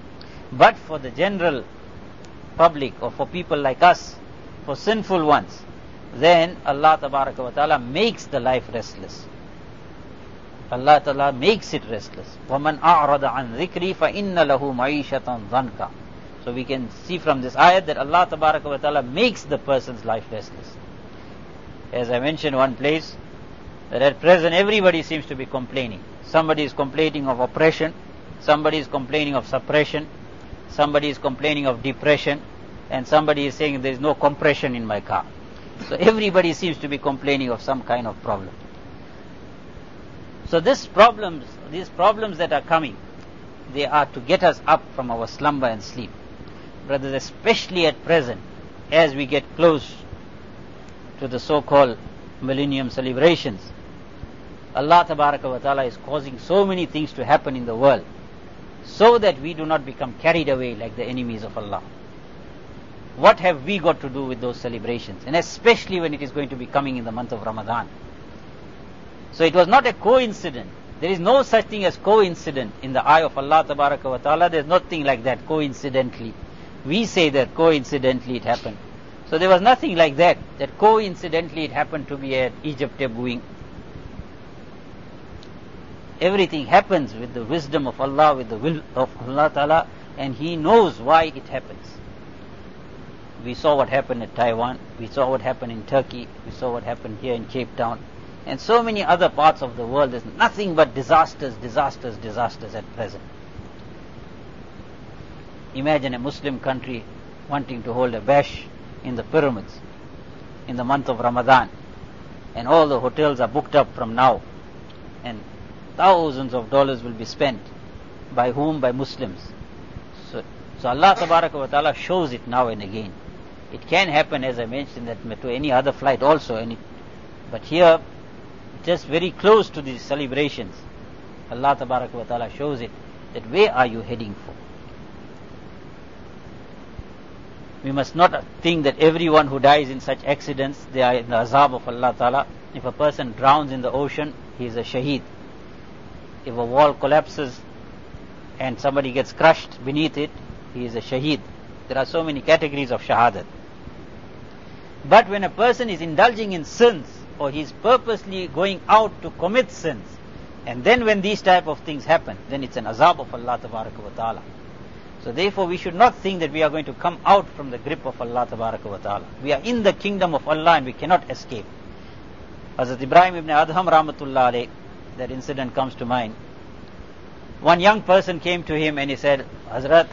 But for the general public, or for people like us, for sinful ones, then Allah Tabaraka wa Ta'ala makes the life restless. Allah Ta'ala makes it restless. وَمَنْ أَعْرَضَ عَنْ ذِكْرِي فَإِنَّ لَهُ مَعِيشَةً ضَنْكَ. So we can see from this ayat that Allah Tabaraka wa Ta'ala makes the person's life restless. As I mentioned one place, that at present everybody seems to be complaining. Somebody is complaining of oppression, somebody is complaining of suppression, somebody is complaining of depression, and somebody is saying there is no compression in my car. So everybody seems to be complaining of some kind of problem. So these problems that are coming, they are to get us up from our slumber and sleep. Brothers, especially at present, as we get close to the so-called millennium celebrations, Allah Tabaraka wa Ta'ala is causing so many things to happen in the world, so that we do not become carried away like the enemies of Allah. What have we got to do with those celebrations? And especially when it is going to be coming in the month of Ramadan. So it was not a coincidence. There is no such thing as coincidence in the eye of Allah Tabaraka wa Ta'ala. There is nothing like that coincidentally. We say that coincidentally it happened. So there was nothing like that coincidentally it happened to be at Egypt Tebouing. Everything happens with the wisdom of Allah, with the will of Allah Ta'ala, and He knows why it happens. We saw what happened at Taiwan, we saw what happened in Turkey, we saw what happened here in Cape Town, and so many other parts of the world. There's nothing but disasters at present. Imagine a Muslim country wanting to hold a bash in the pyramids in the month of Ramadan, and all the hotels are booked up from now, and thousands of dollars will be spent. By whom? By Muslims. So Allah Tabaraka wa Ta'ala shows it now and again. It can happen, as I mentioned, that to any other flight also. But here, just very close to these celebrations, Allah Tabaraka wa Ta'ala shows it, that where are you heading for? We must not think that everyone who dies in such accidents, they are in the azab of Allah Ta'ala. If a person drowns in the ocean, he is a shaheed. If a wall collapses and somebody gets crushed beneath it, he is a shaheed. There are so many categories of shahadat. But when a person is indulging in sins, or he is purposely going out to commit sins, and then when these type of things happen, then it's an azab of Allah Tabaraka wa Ta'ala. So therefore we should not think that we are going to come out from the grip of Allah Tabaraka wa Ta'ala. We are in the kingdom of Allah and we cannot escape. Hazrat Ibrahim ibn Adham Rahmatullah alayh, that incident comes to mind. One young person came to him and he said, Hazrat,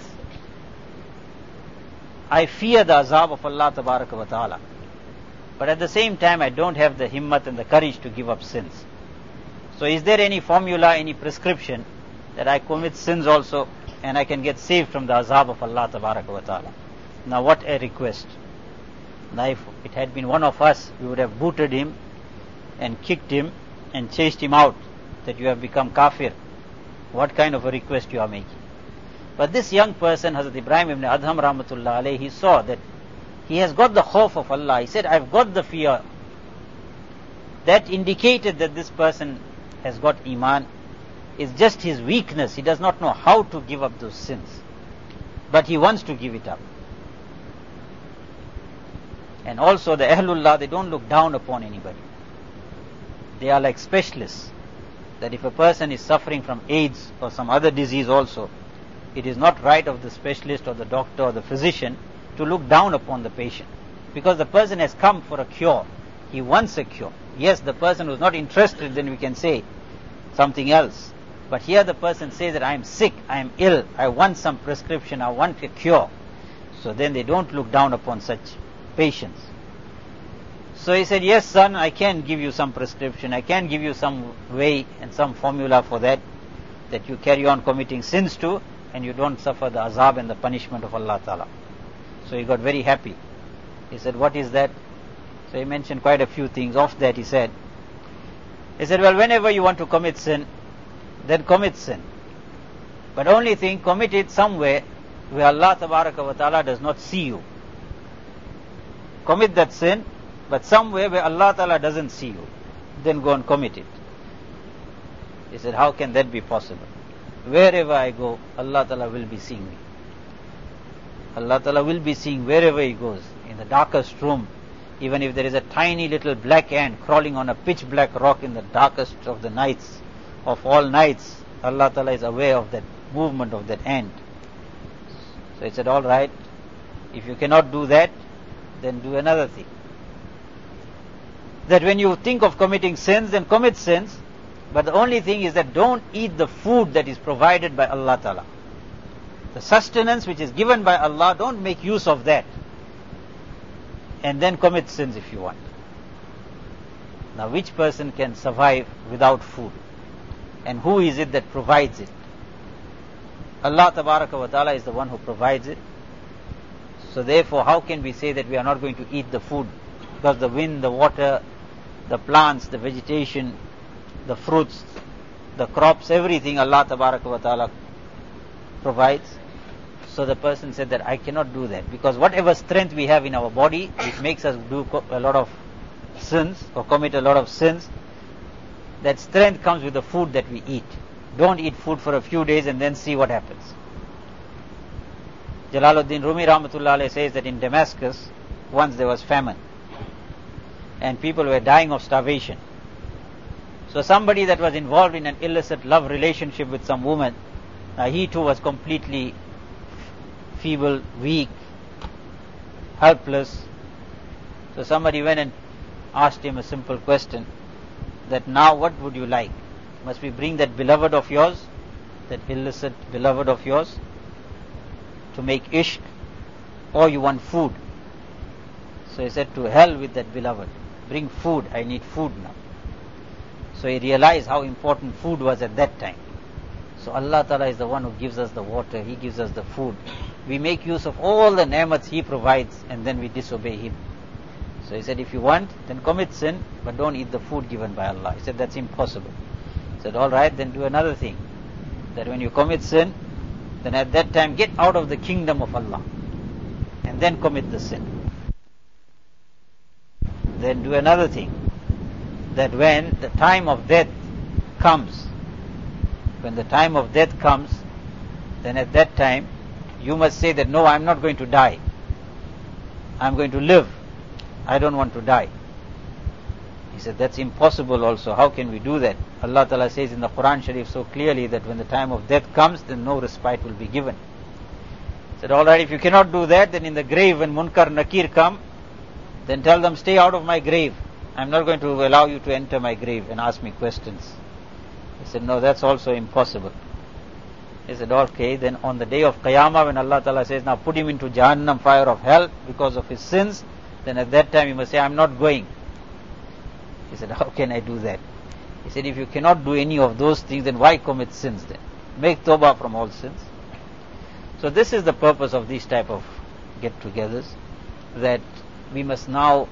I fear the azab of Allah Tabaraka wa Ta'ala, but at the same time I don't have the himmat and the courage to give up sins. So is there any formula, any prescription that I commit sins also and I can get saved from the azab of Allah Tabaraka wa Ta'ala? Now what a request. Now if it had been one of us, we would have booted him and kicked him and chased him out, that you have become kafir. What kind of a request you are making? But this young person, Hazrat Ibrahim ibn Adham Rahmatullah alayhi, he saw that he has got the khawf of Allah. He said, I've got the fear. That indicated that this person has got iman. It's just his weakness. He does not know how to give up those sins, but he wants to give it up. And also the Ahlullah, they don't look down upon anybody. They are like specialists. That if a person is suffering from AIDS or some other disease also, it is not right of the specialist or the doctor or the physician to look down upon the patient, because the person has come for a cure. He wants a cure. Yes, the person who is not interested, then we can say something else. But here the person says that I am sick, I am ill, I want some prescription, I want a cure. So then they don't look down upon such patients. So he said, yes son, I can give you some prescription, I can give you some way and some formula for that you carry on committing sins to, and you don't suffer the azab and the punishment of Allah Ta'ala. So he got very happy. He said, what is that? So he mentioned quite a few things. Of that he said, well, whenever you want to commit sin, then commit sin. But only thing, commit it somewhere where Allah Tabaraka wa Ta'ala does not see you. Commit that sin, but somewhere where Allah Ta'ala doesn't see you. Then go and commit it. He said, how can that be possible? Wherever I go, Allah Ta'ala will be seeing me. Allah Ta'ala will be seeing wherever he goes, in the darkest room, even if there is a tiny little black ant crawling on a pitch black rock in the darkest of the nights, of all nights, Allah Ta'ala is aware of that movement of that ant. So he said, all right, if you cannot do that, then do another thing. That when you think of committing sins, then commit sins, but the only thing is that don't eat the food that is provided by Allah Ta'ala. The sustenance which is given by Allah, don't make use of that. And then commit sins if you want. Now which person can survive without food? And who is it that provides it? Allah Tabaraka wa Ta'ala is the one who provides it. So therefore, how can we say that we are not going to eat the food? Because the wind, the water, the plants, the vegetation, the fruits, the crops, everything Allah Tabaraka wa Ta'ala provides. So the person said that I cannot do that, because whatever strength we have in our body, which makes us do a lot of sins or commit a lot of sins, that strength comes with the food that we eat. Don't eat food for a few days and then see what happens. Jalaluddin Rumi Rahmatullah Alayhi says that in Damascus, once there was famine and people were dying of starvation. So somebody that was involved in an illicit love relationship with some woman, he too was completely feeble, weak, helpless. So somebody went and asked him a simple question, that now what would you like? Must we bring that beloved of yours, that illicit beloved of yours, to make ishq, or you want food? So he said, to hell with that beloved. Bring food, I need food now. So he realized how important food was at that time. So Allah Ta'ala is the one who gives us the water, He gives us the food. We make use of all the ni'mats He provides and then we disobey Him. So he said, if you want, then commit sin, but don't eat the food given by Allah. He said, that's impossible. He said, all right, then do another thing. That when you commit sin, then at that time get out of the kingdom of Allah and then commit the sin. Then do another thing. That when the time of death comes, then at that time you must say that no, I'm not going to die. I'm going to live. I don't want to die. He said, that's impossible also. How can we do that? Allah Ta'ala says in the Quran Sharif so clearly that when the time of death comes, then no respite will be given. He said, all right, if you cannot do that, then in the grave when Munkar Nakir come, then tell them, stay out of my grave. I'm not going to allow you to enter my grave and ask me questions. He said, no, that's also impossible. He said, okay, then on the day of Qiyamah, when Allah Ta'ala says, now put him into Jahannam, fire of hell, because of his sins, then at that time you must say, I'm not going. He said, how can I do that? He said, if you cannot do any of those things, then why commit sins then? Make tawbah from all sins. So this is the purpose of these type of get-togethers, that we must now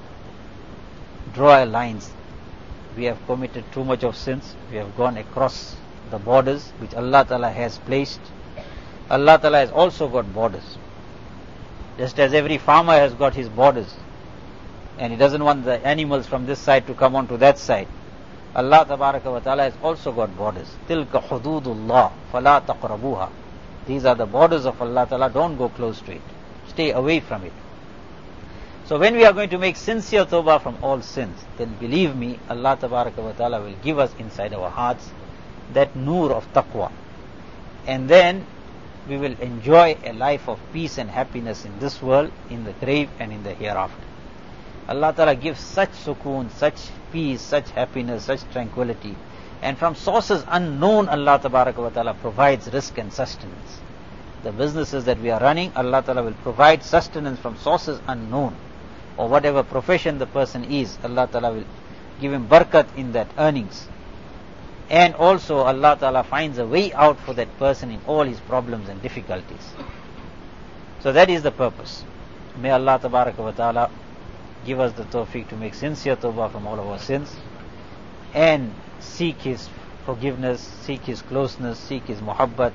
draw lines. We have committed too much of sins. We have gone across the borders which Allah Ta'ala has placed. Allah Ta'ala has also got borders. Just as every farmer has got his borders, and he doesn't want the animals from this side to come on to that side. Allah Tabaraka wa Ta'ala has also got borders. Tilka hududullah fala taqrabuha. These are the borders of Allah Ta'ala. Don't go close to it. Stay away from it. So when we are going to make sincere tawbah from all sins, then believe me, Allah Tabaraka wa Ta'ala will give us inside our hearts that nur of taqwa. And then we will enjoy a life of peace and happiness in this world, in the grave and in the hereafter. Allah Ta'ala gives such sukoon, such peace, such happiness, such tranquility. And from sources unknown, Allah Tabaraka wa Ta'ala provides rizq and sustenance. The businesses that we are running, Allah Ta'ala will provide sustenance from sources unknown. Or whatever profession the person is, Allah Ta'ala will give him barakat in that earnings. And also Allah Ta'ala finds a way out for that person in all his problems and difficulties. So that is the purpose. May Allah Tabaraka wa Ta'ala give us the tawfiq to make sincere tawbah from all of our sins and seek His forgiveness, seek His closeness, seek His muhabbat.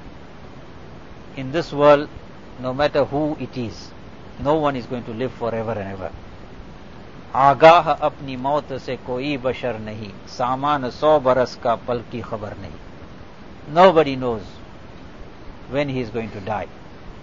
In this world, no matter who it is, no one is going to live forever and ever. आगाह अपनी मौत से कोई बशर नहीं, सामान 100 बरस का पल की खबर नहीं. Nobody knows when he is going to die.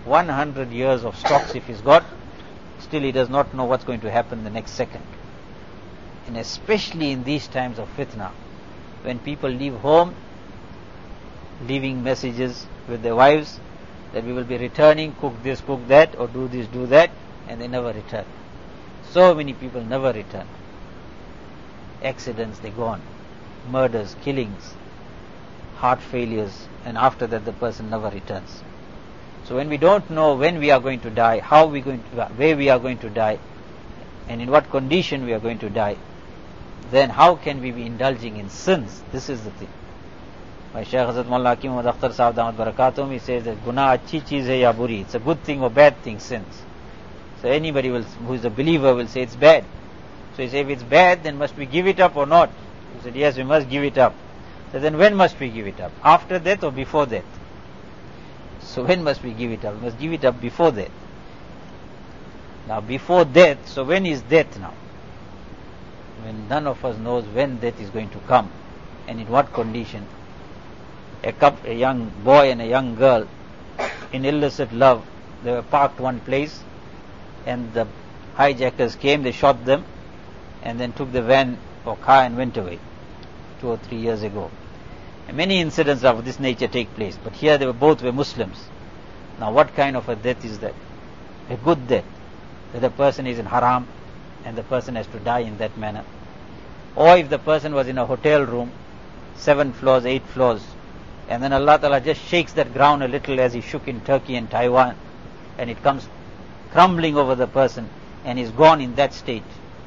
100 years of stocks if he's got, still he does not know what's going to happen the next second. And especially in these times of fitna, when people leave home, leaving messages with their wives that we will be returning, cook this, cook that, or do this, do that, and they never return. So many people never return. Accidents, they're gone. Murders, killings, heart failures, and after that the person never returns. So when we don't know when we are going to die, how we going to, where we are going to die, and in what condition we are going to die, then how can we be indulging in sins? This is the thing. My Shaykh Hazrat Maulana Hakim Muhammad Akhtar Sahib Damat Barakatuhum, he says that Guna achhi cheez hai ya buri. It's a good thing or bad thing, sins. So anybody who is a believer will say it's bad. So he says, if it's bad, then must we give it up or not? He said, yes, we must give it up. So then when must we give it up? After death or before death? So when must we give it up? We must give it up before death. Now before death, so when is death now? When none of us knows when death is going to come and in what condition. A young boy and a young girl in illicit love, they were parked one place and the hijackers came, they shot them and then took the van or car and went away 2 or 3 years ago. And many incidents of this nature take place, but here they both were Muslims. Now what kind of a death is that? A good death, that the person is in haram and the person has to die in that manner. Or if the person was in a hotel room, 7 floors, 8 floors, and then Allah Ta'ala just shakes that ground a little as He shook in Turkey and Taiwan, and it comes crumbling over the person and is gone in that state.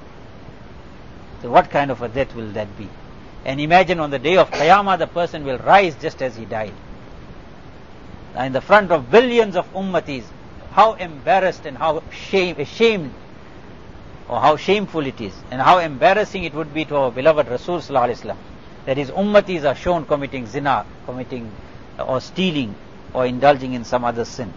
So what kind of a death will that be? And imagine on the day of Qiyamah, the person will rise just as he died. In the front of billions of ummatis, how embarrassed and how ashamed, or how shameful it is, and how embarrassing it would be to our beloved Rasul Sallallahu Alaihi Wasallam, that his ummatis are shown committing zina, or stealing, or indulging in some other sin.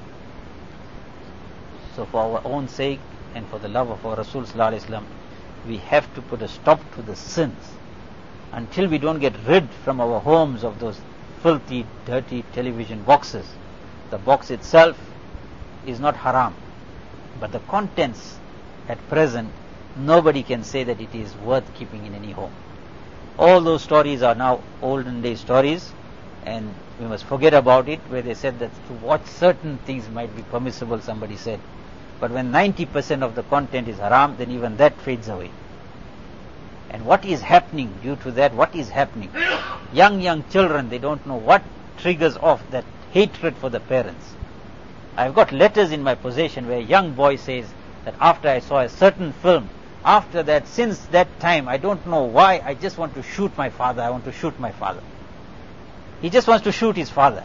So for our own sake, and for the love of our Rasul Sallallahu Alaihi Wasallam, we have to put a stop to the sins. Until we don't get rid from our homes of those filthy, dirty television boxes. The box itself is not haram, but the contents at present, nobody can say that it is worth keeping in any home. All those stories are now olden day stories, and we must forget about it, where they said that to watch certain things might be permissible, somebody said. But when 90% of the content is haram, then even that fades away. And what is happening due to that? What is happening? Young children, they don't know what triggers off that hatred for the parents. I've got letters in my possession where a young boy says that after I saw a certain film, after that, since that time, I don't know why, I just want to shoot my father, I want to shoot my father. He just wants to shoot his father.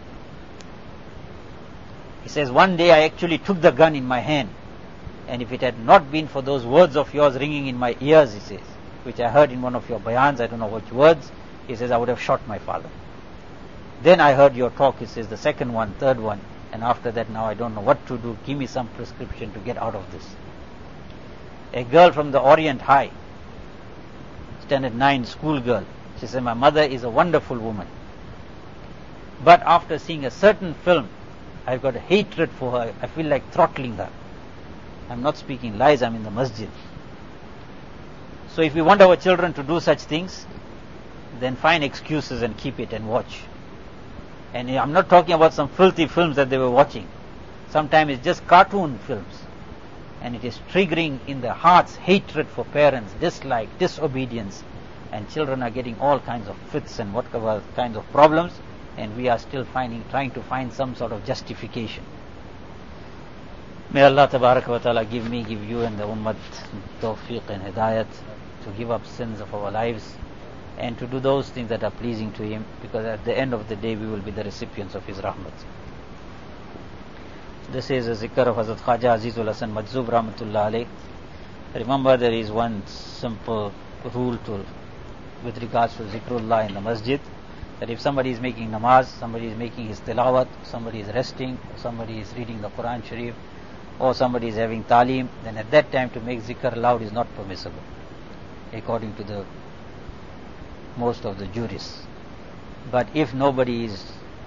He says, one day I actually took the gun in my hand, and if it had not been for those words of yours ringing in my ears, he says, which I heard in one of your bayans, I don't know which words, he says, I would have shot my father. Then I heard your talk, he says, the second one, third one, and after that now I don't know what to do, give me some prescription to get out of this. A girl from the Orient High, standard 9 school girl, she said, my mother is a wonderful woman, but after seeing a certain film, I've got a hatred for her, I feel like throttling her. I'm not speaking lies, I'm in the masjid. So if we want our children to do such things, then find excuses and keep it and watch. And I'm not talking about some filthy films that they were watching. Sometimes it's just cartoon films. And it is triggering in their hearts hatred for parents, dislike, disobedience. And children are getting all kinds of fits and whatever kinds of problems. And we are still trying to find some sort of justification. May Allah Tabaraka wa Ta'ala give me, give you and the Ummah tawfiq and hidayat to give up sins of our lives and to do those things that are pleasing to Him, because at the end of the day we will be the recipients of His rahmat. This is a zikr of Hazrat Khwaja Azizul Hasan Majzub Rahmatullah Alayh. Remember, there is one simple rule with regards to zikrullah in the masjid, that if somebody is making namaz, somebody is making his tilawat, somebody is resting, somebody is reading the Quran Sharif, or somebody is having talim, then at that time to make zikr loud is not permissible, according to most of the jurists. But if nobody is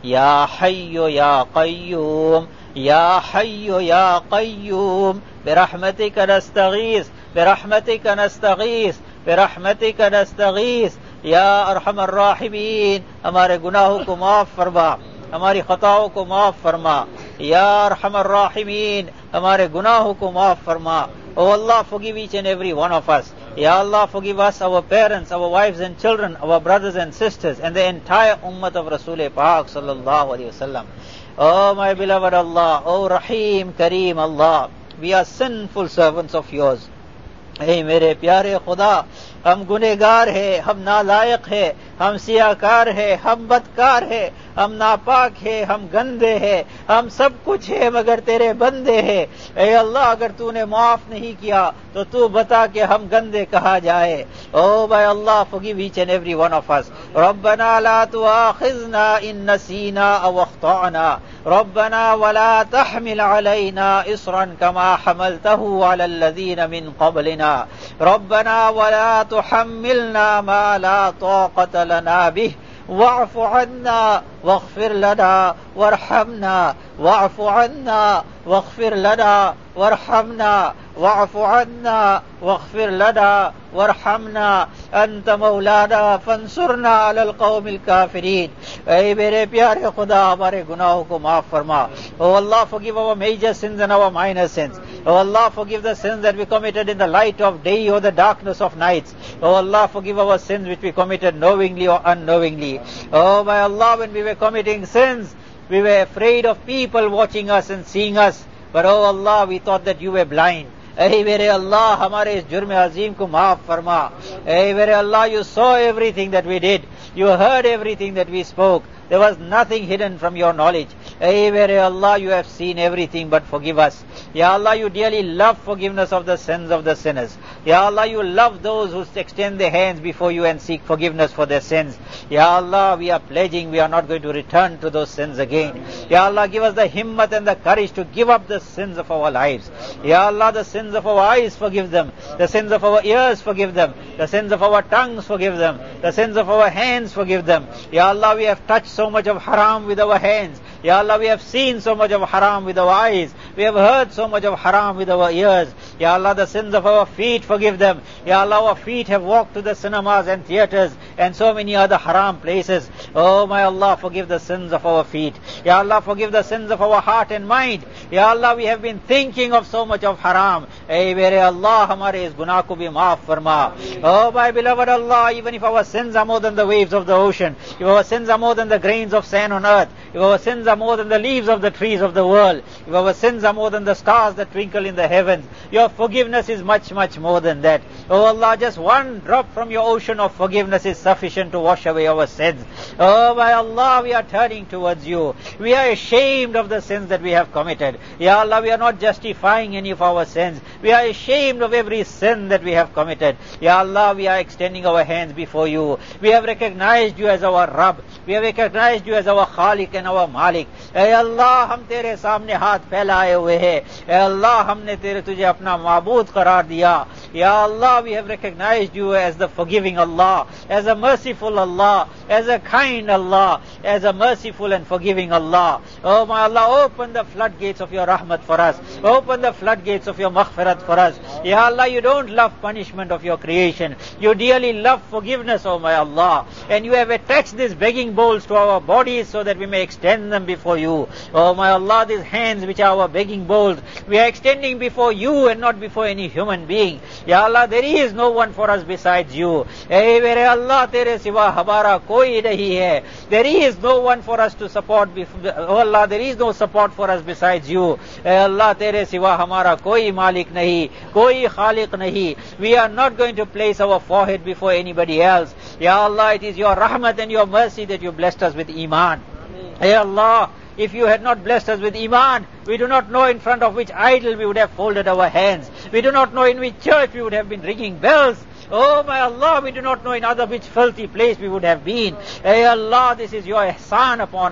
Ya Hayyu Ya Qayyum, Ya Hayyu Ya Qayyum, Birahmatika nastaghis, Birahmatika nastaghis, Birahmatika nastaghis, Ya Arhamar Rahimin, हमारे गुनाहों को माफ फरमा, हमारी खताओं को माफ फरमा, या अरहमर राहिमीन, हमारे गुनाहों को माफ फरमा. Oh Allah, forgive each and every one of us. Ya Allah, forgive us, our parents, our wives and children, our brothers and sisters, and the entire ummah of Rasul Pak sallallahu alaihi wasallam. Oh my beloved Allah, oh Rahim, Kareem Allah, we are sinful servants of yours. Hey मेरे प्यारे खुदा, हम गुनहगार है, हम नालायक है, हम सियाकार है, हम बदकार है, हम नापाक है, हम गंदे है, हम सब कुछ है मगर तेरे बंदे है. ऐ अल्लाह, अगर तूने माफ नहीं किया तो तू बता कि हम गंदे कहा जाए. ओ भाई अल्लाह, forgive each and every one of us. रब्बना ला तुआखिज़ना इन नसीना अव अख्ताना, रब्बना वला तहमिल अलैना इसरन कमा हमलतहु अलल लज़ीना मिन क़ब्लिना, रब्बना वला तुहम्मिलना मा ला ताक़त लना बिह, वाफ़ अन्ना वग़फ़िर लना वरहमना, वाफ़ अन्ना वग़फ़िर लना वरहमना, वाफ़ अन्ना वग़फ़िर लना वरहमना, अंत मौलाना फंसुरना अलल क़ौमिल काफ़िरीन. ऐ मेरे प्यारे खुदा, हमारे गुनाहों को माफ फरमा. Oh Allah, forgive our major sins and our minor sins. Oh Allah, forgive the sins that we committed in the light of day or the darkness of nights. Oh Allah, forgive our sins which we committed knowingly or unknowingly. Oh my Allah, when we were committing sins, we were afraid of people watching us and seeing us. But oh Allah, we thought that you were blind. Hey मेरे अल्लाह, हमारे इस जुर्म अजीम को माफ फरमा. Hey मेरे अल्लाह, you saw everything that we did, you heard everything that we spoke. There was nothing hidden from your knowledge. Hey mere Allah, you have seen everything, but forgive us. Ya Allah, you dearly love forgiveness of the sins of the sinners. Ya Allah, you love those who extend their hands before you and seek forgiveness for their sins. Ya Allah, we are pledging we are not going to return to those sins again. Ya Allah, give us the himmat and the courage to give up the sins of our lives. Ya Allah, the sins of our eyes, forgive them. The sins of our ears, forgive them. The sins of our tongues, forgive them. The sins of our hands, forgive them. Ya Allah, we have touched so much of haram with our hands. Ya Allah, we have seen so much of haram with our eyes. We have heard so much of haram with our ears. Ya Allah, the sins of our feet, forgive them. Ya Allah, our feet have walked to the cinemas and theaters and so many other haram places. Oh my Allah, forgive the sins of our feet. Ya Allah, forgive the sins of our heart and mind. Ya Allah, we have been thinking of so much of haram. Hey mere Allah, hamare is gunah ko bhi maaf farma. Oh my beloved Allah, even if our sins are more than the waves of the ocean, if our sins are more than the grains of sand on earth, if our sins are more than the leaves of the trees of the world, if our sins are more than the stars that twinkle in the heavens, your forgiveness is much, much more than that. Oh Allah, just one drop from your ocean of forgiveness is sufficient to wash away our sins. Oh my Allah, we are turning towards you. We are ashamed of the sins that we have committed. Ya Allah, we are not justifying any of our sins. We are ashamed of every sin that we have committed. Ya Allah, we are extending our hands before you. We have recognized you as our Rabb. We have recognized you as our Khaliq and our Malik. Hey Allah, हम तेरे सामने हाथ फैलाए हुए हैं. Hey Allah, हमने तुझे अपना माबूद करार दिया. Ya Allah, we have recognized you as the forgiving Allah, as a merciful Allah, as a kind Allah, as a merciful and forgiving Allah. Oh my Allah, open the floodgates of your rahmat for us. Open the floodgates of your maghfirat for us. Ya Allah, you don't love punishment of your creation. You dearly love forgiveness, oh my Allah. And you have attached these begging bowls to our bodies so that we may extend them before you. Oh my Allah, these hands which are our begging bowls, we are extending before you and not before any human being. Ya Allah, there is no one for us besides you. Hey mere Allah, tere siwa hamara koi nahi hai. There is no one for us to support. Oh Allah, there is no support for us besides you. Hey Allah, tere siwa hamara koi malik nahi, koi khaliq nahi. We are not going to place our forehead before anybody else. Ya Allah, it is your rahmat and your mercy that you blessed us with iman. Hey Allah, if you had not blessed us with iman, we do not know in front of which idol we would have folded our hands. We do not know in which church we would have been ringing bells. Oh my Allah, we do not know in other which filthy place we would have been. Hey Allah, this is your ihsan upon us.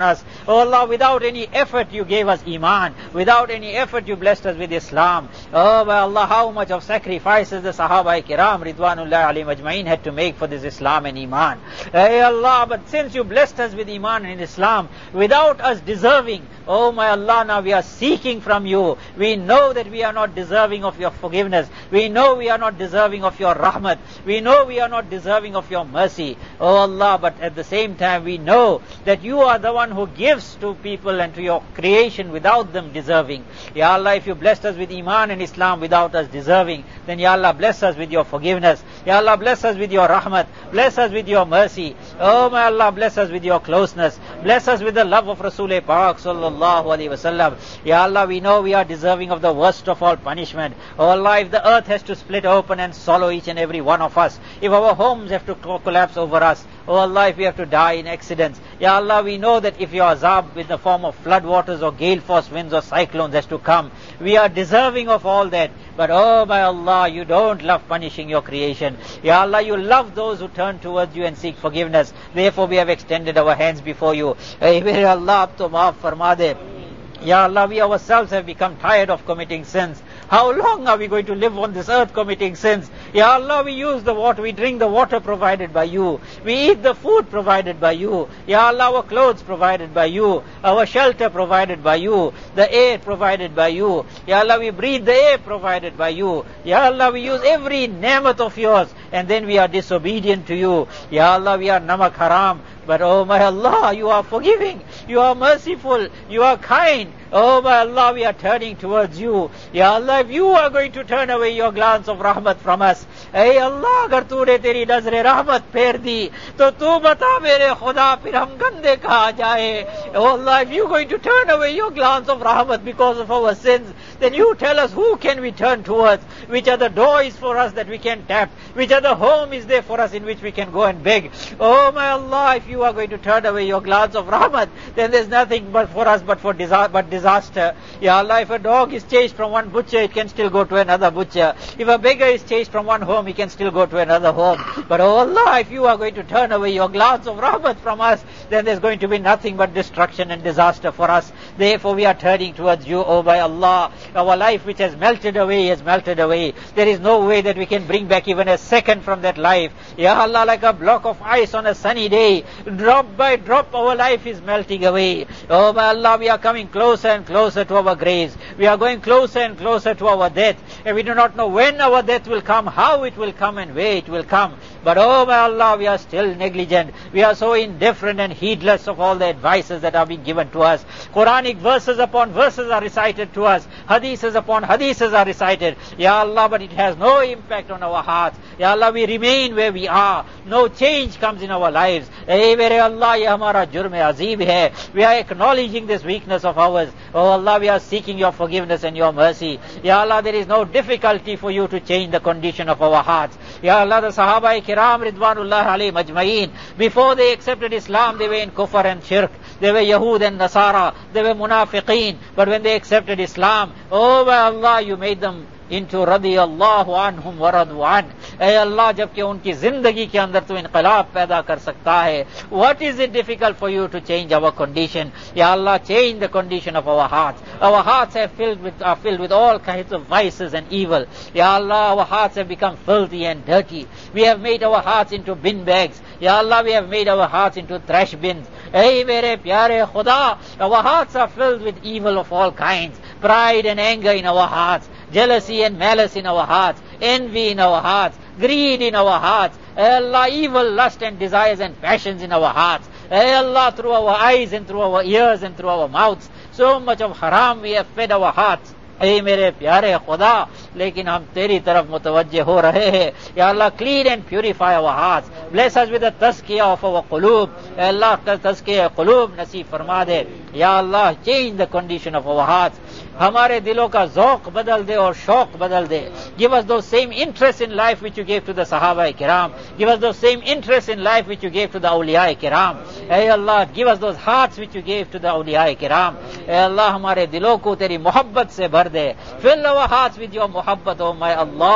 Oh Allah, without any effort you gave us Iman. Without any effort you blessed us with Islam. Oh by Allah, how much of sacrifices the Sahaba Kiram Ridwanullah alayhim ajma'in had to make for this Islam and Iman. Hey Allah, but since you blessed us with Iman and Islam, without us deserving, oh my Allah, now we are seeking from you. We know that we are not deserving of your forgiveness. We know we are not deserving of your rahmat. We know we are not deserving of your mercy. Oh Allah, but at the same time we know that you are the one who gives to people and to your creation without them deserving. Ya Allah, if you blessed us with Iman and Islam without us deserving, then Ya Allah, bless us with your forgiveness. Ya Allah, bless us with your rahmat. Bless us with your mercy. Oh my Allah, bless us with your closeness. Bless us with the love of Rasul Pak sallallahu alaihi wasallam. Ya Allah, we know we are deserving of the worst of all punishment. Oh Allah, if the earth has to split open and swallow each and every one of us, if our homes have to collapse over us, oh Allah, if we have to die in accidents, Ya Allah, we know that if your azab in the form of flood waters or gale force winds or cyclones has to come, we are deserving of all that. But oh my Allah, you don't love punishing your creation. Ya Allah, you love those who turn towards you and seek forgiveness. Therefore we have extended our hands before you. Hey, mere Allah, ab to maaf farma de. Ya Allah, we ourselves have become tired of committing sins. How long are we going to live on this earth committing sins? Ya Allah, we use the water, we drink the water provided by you. We eat the food provided by you. Ya Allah, our clothes provided by you. Our shelter provided by you. The air provided by you. Ya Allah, we breathe the air provided by you. Ya Allah, we use every ni'mat of yours and then we are disobedient to you. Ya Allah, we are namak haram. But oh my Allah, you are forgiving, you are merciful, you are kind. Oh my Allah, we are turning towards you. Ya Allah, if you are going to turn away your glance of rahmat from us, hey Allah, agar तूने तेरी नजर रहमत फेर दी, तो तू बता मेरे खुदा फिर हम गंदे कहाँ जाए. Oh Allah, if you are going to turn away your glance of rahmat because of our sins, then you tell us who can we turn towards, which are the doors for us that we can tap, which are the home is there for us in which we can go and beg. Oh my Allah, if you are going to turn away your glance of rahmat, then there's nothing but for us but disaster. Ya Allah, if a dog is chased from one butcher, it can still go to another butcher. If a beggar is chased from one home, he can still go to another home. But oh Allah, if you are going to turn away your glance of rahmat from us, then there's going to be nothing but destruction and disaster for us. Therefore we are turning towards you, oh by Allah. Our life which has melted away has melted away. There is no way that we can bring back even a second from that life. Ya Allah, like a block of ice on a sunny day, drop by drop our life is melting away. Oh my Allah, we are coming closer and closer to our graves. We are going closer and closer to our death. And we do not know when our death will come, how it will come and where it will come. But oh my Allah, we are still negligent. We are so indifferent and heedless of all the advices that are being given to us. Quranic verses upon verses are recited to us. Hadiths upon hadiths are recited. Ya Allah, but it has no impact on our hearts. Ya Allah, we remain where we are. No change comes in our lives. Hey, mere Allah, ye hamara jurm azeem hai. We are acknowledging this weakness of ours. Oh Allah, we are seeking your forgiveness and your mercy. Ya Allah, there is no difficulty for you to change the condition of our hearts. Ya Allah, the Sahaba Kiram Ridwanullah alayhim ajma'in, before they accepted Islam, they were in kufr and shirk. They were Yahud and Nasara. They were munafiqeen. But when they accepted Islam, oh by Allah, you made them into radiyallahu anhum wa radu an. Ay Allah, जबकि उनकी जिंदगी के अंदर तो इनकलाब पैदा कर सकता है. What is it difficult for you to change our condition? Ya Allah, change the condition of our hearts. Our hearts are filled with all kinds of vices and evil. Ya Allah, our hearts have become filthy and dirty. We have made our hearts into bin bags. Ya Allah, we have made our hearts into trash bins. Hey, mere pyare Khuda, our hearts are filled with evil of all kinds. Pride and anger in our hearts. Jealousy and malice in our hearts. Envy in our hearts. Greed in our hearts. Allah, evil lust and desires and passions in our hearts. Allah, through our eyes and through our ears and through our mouths, so much of haram we have fed our hearts. اے میرے پیارے خدا, لیکن ہم تیری طرف متوجہ ہو رہے ہیں. یا اللہ, clean and purify our hearts. Bless us with the tazkiyah of our qulub. اے اللہ, tazkiyah qulub نصیب فرما دے. یا اللہ, change the condition of our hearts. ہمارے دلوں کا ذوق بدل دے اور شوق بدل دے. Give us those same interests in life which you gave to the Sahaba Kiram. Give us those same interests in life which you gave to the Awliya Kiram. اے اللہ, give us those hearts which you gave to the Awliya Kiram. اے اللہ, ہمارے دلوں کو تیری محبت سے بھر دے. Fill our hearts with your muhabbat, oh my Allah.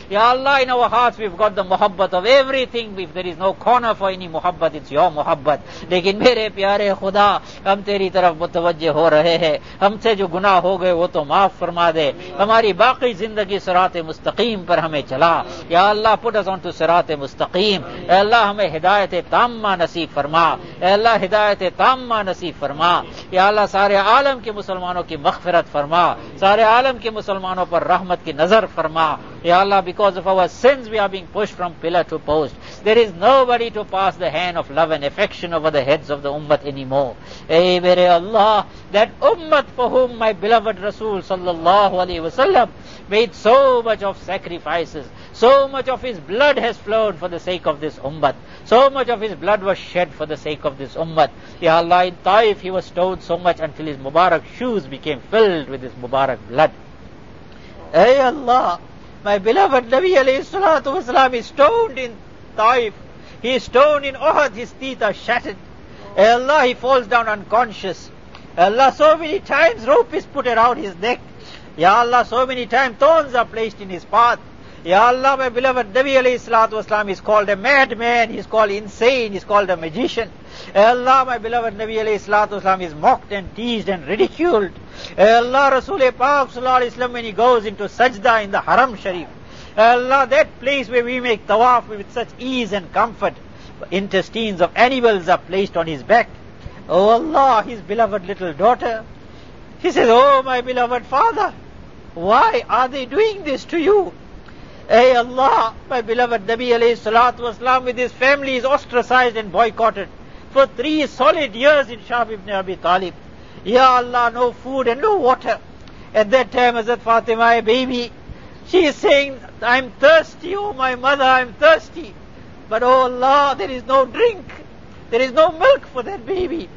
Ya Allah, in our hearts we've got the muhabbat of everything. If there is no corner for any muhabbat, it's your muhabbat. लेकिन मेरे प्यारे खुदा, हम तेरी तरफ मुतवज्जे हो रहे हैं. हमसे जो गुनाह हो गए वो तो माफ फरमा दे. हमारी बाकी जिंदगी सिरात मुस्तकीम पर हमें चला. या अल्लाह, put us on to सिरात मुस्तकीम. अल्लाह, हमें हिदायत ताम्मा नसीब फरमा. अल्लाह, हिदायत ताम्मा नसीब फरमा. या अल्लाह, सारे आलम के मुसलमानों की मग़फ़िरत फरमा. सारे आलम के मुसलमानों पर रहमत की नजर फरमा. Ya Allah, because of our sins we are being pushed from pillar to post. There is nobody to pass the hand of love and affection over the heads of the ummah anymore. Hey, mere Allah, that ummah for whom my beloved Rasul sallallahu alaihi wasallam made so much of sacrifices, so much of his blood has flowed for the sake of this ummah, so much of his blood was shed for the sake of this ummah. Ya Allah, in Taif he was stoned so much until his Mubarak shoes became filled with his Mubarak blood. Hey Allah, my beloved Nabi alayhi salatu wasalam is stoned in Taif. He is stoned in Uhud. His teeth are shattered. Allah, he falls down unconscious. Allah, so many times rope is put around his neck. Ya Allah, so many times thorns are placed in his path. Ya Allah, my beloved Nabi alayhi salatu wasalam is called a madman. He is called insane. He is called a magician. Allah, my beloved Nabi alayhi salatu wasalam is mocked and teased and ridiculed. Allah, Rasul Pak sallallahu alayhi wasallam, when he goes into sajda in the Haram Sharif, Allah, that place where we make tawaf with such ease and comfort, intestines of animals are placed on his back. Oh Allah, his beloved little daughter, she says, oh my beloved father, why are they doing this to you? Hey Allah, my beloved Nabi alayhi salatu wasalam with his family is ostracized and boycotted for 3 solid years in Sham ibn Abi Talib. Ya Allah, no food and no water. At that time, Hazrat Fatima, a baby, she is saying, I'm thirsty, oh my mother, I'm thirsty. But oh Allah, there is no drink. There is no milk for that baby.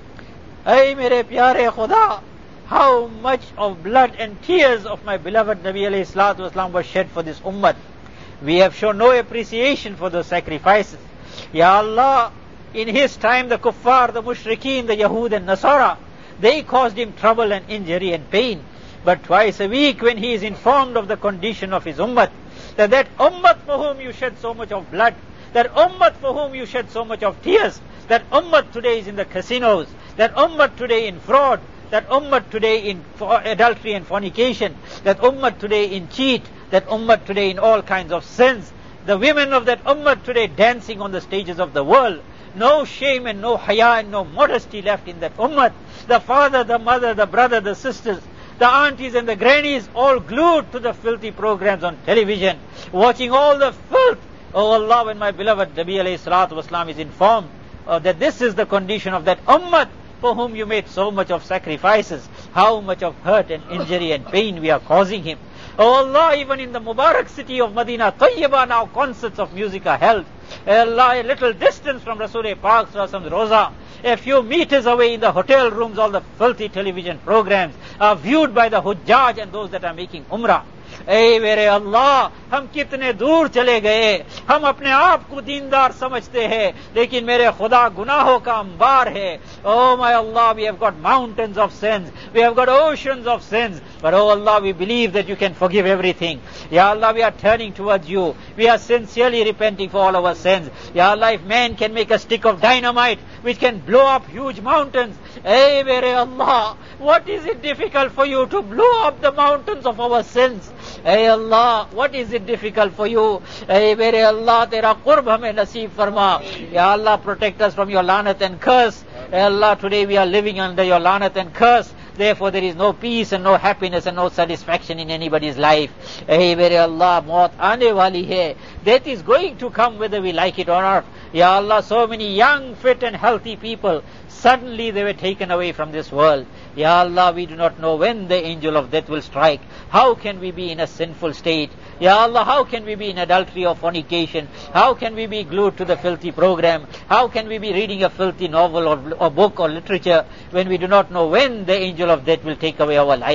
Ay mere pyare Khuda, how much of blood and tears of my beloved Nabi alayhi salatu wasalam was shed for this ummah. We have shown no appreciation for those sacrifices. Ya Allah, in his time, the kuffar, the mushrikeen, the Yahud and Nasara, they caused him trouble and injury and pain. But twice a week when he is informed of the condition of his ummah, that ummah for whom you shed so much of blood, that ummah for whom you shed so much of tears, that ummah today is in the casinos, that ummah today in fraud, that ummah today in adultery and fornication, that ummah today in cheat, that ummah today in all kinds of sins, the women of that ummah today dancing on the stages of the world, no shame and no haya and no modesty left in that ummah. The father, the mother, the brother, the sisters, the aunties and the grannies all glued to the filthy programs on television, watching all the filth. Oh Allah, when my beloved Nabi alayhi salatu wasalam is informed that this is the condition of that ummah for whom you made so much of sacrifices, how much of hurt and injury and pain we are causing him. Oh Allah, even in the Mubarak city of Medina Tayyibah now concerts of music are held. Allah, a little distance from Rasul Pak Sallallahu Roza, a few meters away in the hotel rooms, all the filthy television programs are viewed by the Hujjaj and those that are making Umrah. ए मेरे अल्लाह, हम कितने दूर चले गए. हम अपने आप को दीनदार समझते हैं, लेकिन मेरे खुदा गुनाहों का अंबार है. Oh my Allah, we have got mountains of sins, we have got oceans of sins, but oh Allah, we believe that you can forgive everything. Ya Allah, we are turning towards you, we are sincerely repenting for all our sins. Ya Allah, if man can make a stick of dynamite which can blow up huge mountains, hey mere Allah, what is it difficult for you to blow up the mountains of our sins? Hey Allah, what is it difficult for you? Hey mere Allah, tera qurb hame naseeb farma. Ya Allah, protect us from your lanat and curse. Hey Allah, today we are living under your lanat and curse. Therefore there is no peace and no happiness and no satisfaction in anybody's life. Hey mere Allah, maut aane wali hai. Death is going to come whether we like it or not. Ya Allah, so many young, fit and healthy people, suddenly they were taken away from this world. Ya Allah, we do not know when the angel of death will strike. How can we be in a sinful state? Ya Allah, how can we be in adultery or fornication? How can we be glued to the filthy program? How can we be reading a filthy novel or book or literature when we do not know when the angel of death will take away our life?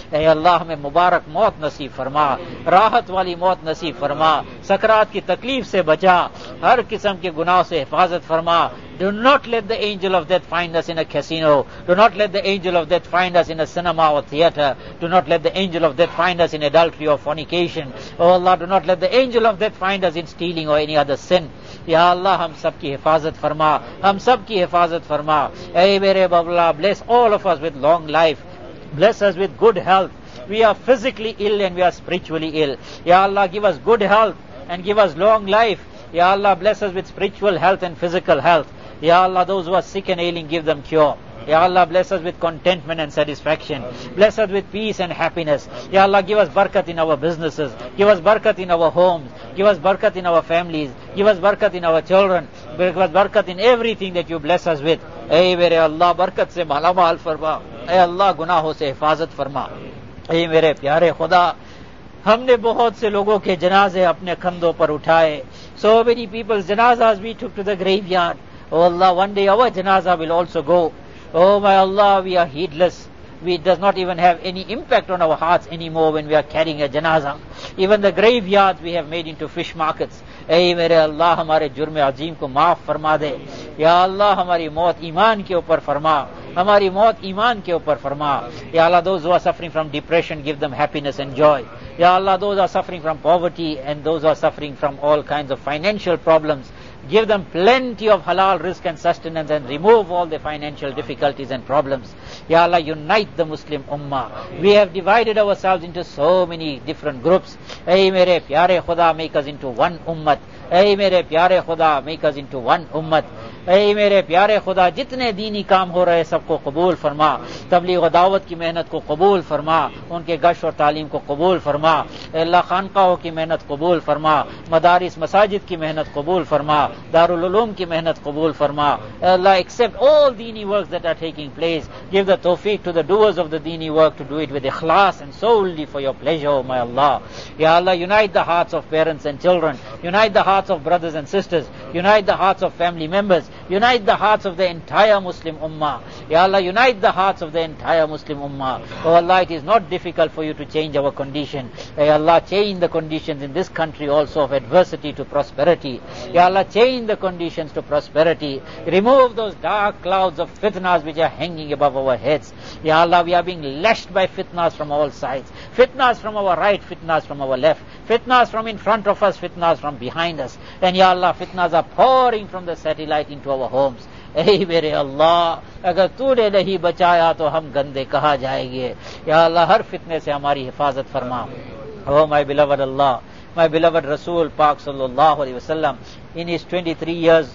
ए अल्लाह हमें मुबारक मौत नसीब फरमा, राहत वाली मौत नसीब फरमा, सकरात की तकलीफ से बचा, हर किस्म के गुनाह से हिफाजत फरमा. Do not let the angel of death find us in a casino. Do not let the angel of death find us in a cinema or theater. Do not let the angel of death find us in adultery or fornication. Oh Allah, do not let the angel of death find us in stealing or any other sin. Ya Allah, hum sab ki hifazat farma. Hum sab ki hifazat farma. Hey mere Bawla, bless all of us with long life. Bless us with good health. We are physically ill and we are spiritually ill. Ya Allah, give us good health and give us long life. Ya Allah, bless us with spiritual health and physical health. Ya Allah, those who are sick and ailing, give them cure. Ya Allah, bless us with contentment and satisfaction. Bless us with peace and happiness. Ya Allah, give us barakat in our businesses. Give us barakat in our homes. Give us barakat in our families. Give us barakat in our children. Give us barakat in everything that you bless us with. Hey, mere Allah, barakat se malamal farma. Hey Allah, gunaho se hifazat farma. Hey, mere pyare Khuda, हमने बहुत से लोगों के जनाजे अपने कंधों पर उठाए. So many people's janazas we took to the graveyard. Oh Allah, one day our janaza will also go. Oh my Allah, we are heedless. It does not even have any impact on our hearts anymore when we are carrying a janaza. Even the graveyards we have made into fish markets. Hey mere Allah, हमारे जुर्म अजीम को माफ फरमा दे. या अल्लाह, हमारी मौत ईमान के ऊपर फरमा. हमारी मौत ईमान के ऊपर फरमा. Ya Allah, those who are suffering from depression, give them happiness and joy. Ya Allah, those who are suffering from poverty and those who are suffering from all kinds of financial problems, give them plenty of halal rizq and sustenance and remove all the financial difficulties and problems. Ya Allah, unite the Muslim Ummah. We have divided ourselves into so many different groups. Hey mere pyare Khuda, make us into one ummat. Hey mere pyare Khuda, make us into one ummat. Hey mere pyare Khuda, जितने दीनी काम हो रहे सबको कबूल फरमा. तबलीग व दावत की मेहनत को कबूल फरमा. उनके गश और तालीम को कबूल फरमा. अल्लाह, खानकाहों की मेहनत कबूल फरमा. मदारिस मसाजिद की मेहनत कबूल फरमा. Darul Uloom ki mehnat qabul farma. Allah, accept all dini works that are taking place. Give the tawfiq to the doers of the dini work to do it with ikhlas and solely for your pleasure, O my Allah. Ya Allah, unite the hearts of parents and children. Unite the hearts of brothers and sisters. Unite the hearts of family members. Unite the hearts of the entire Muslim Ummah. Ya Allah, unite the hearts of the entire Muslim Ummah. Oh Allah, it is not difficult for you to change our condition. Ya Allah, change the conditions in this country also of adversity to prosperity. Ya Allah, change the conditions to prosperity. Remove those dark clouds of fitnas which are hanging above our heads. Ya Allah, we are being lashed by fitnas from all sides. Fitnas from our right, fitnas from our left. Fitnas from in front of us, fitnas from behind us. And Ya Allah, fitnas are pouring from the satellite into our homes. Hey mere Allah, अगर तूने नहीं बचाया तो हम गंदे कहाँ जाएंगे. Ya Allah, हर फितने से हमारी हिफाजत फरमा. Oh my beloved Allah, my beloved Rasul Pak sallallahu alaihi wasallam, in his 23 years,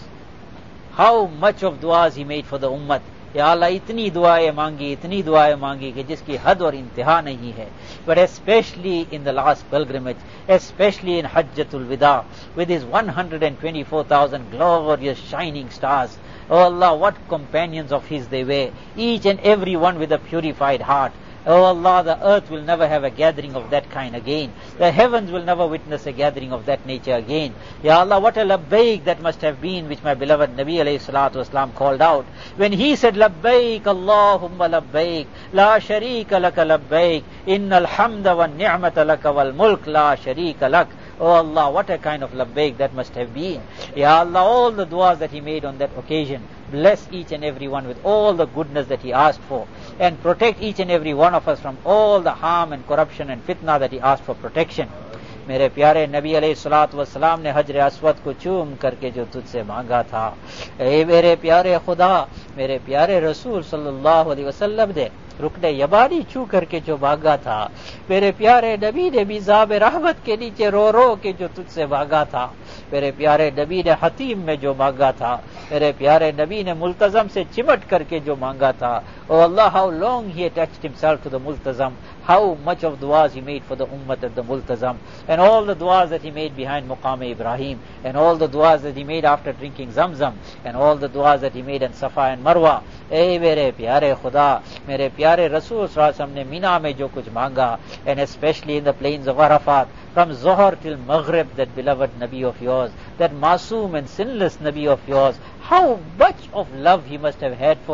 how much of du'as he made for the ummah. Ya Allah, itni du'aएं मांगी कि जिसकी हद और इंतहा नहीं है. But especially in the last pilgrimage, especially in Hajjatul Wida, with his 124,000 glorious shining stars. Oh Allah, what companions of his they were, each and every one with a purified heart. Oh Allah, the earth will never have a gathering of that kind again. The heavens will never witness a gathering of that nature again. Ya Allah, what a labbaik that must have been, which my beloved Nabi alayhi salatu wasalam called out. When he said, labbaik Allahumma labbaik, la sharika laka labbaik, innal hamda wa ni'mata laka wal mulk la sharika lak. Oh Allah, what a kind of labbaik that must have been. Ya Allah, all the du'as that he made on that occasion, bless each and every one with all the goodness that he asked for, and protect each and every one of us from all the harm and corruption and fitna that he asked for protection. मेरे प्यारे नबी अलैहिस्सलातु वस्सलाम ने हजर Aswad को चूम करके जो तुझसे मांगा था, ए मेरे प्यारे खुदा, मेरे प्यारे रसूल सल्लल्लाहु अलैहि वसल्लम ने रुकने यमानी छू करके जो मांगा था, मेरे प्यारे नबी ने मिज़ाब रहमत के नीचे रो रो के जो तुझसे मांगा था, मेरे प्यारे नबी ने हतीम में जो मांगा था, मेरे प्यारे नबी ने मुल्तज़म से चिमट करके जो मांगा था. Oh Allah, how long he attached himself to the multazam, how much of du'as he made for the ummah at the multazam, and all the du'as that he made behind Muqam Ibrahim, and all the du'as that he made after drinking Zamzam, and all the du'as that he made in Safa and Marwa. ए मेरे प्यारे खुदा, मेरे प्यारे रसूल सल्लल्लाहु अलैहि वसल्लम ने मीना में जो कुछ मांगा, and especially in the plains of Arafat, from Zohar till Maghrib, that beloved Nabi of yours, that masoom and sinless Nabi of yours, how much of love he must have had for us.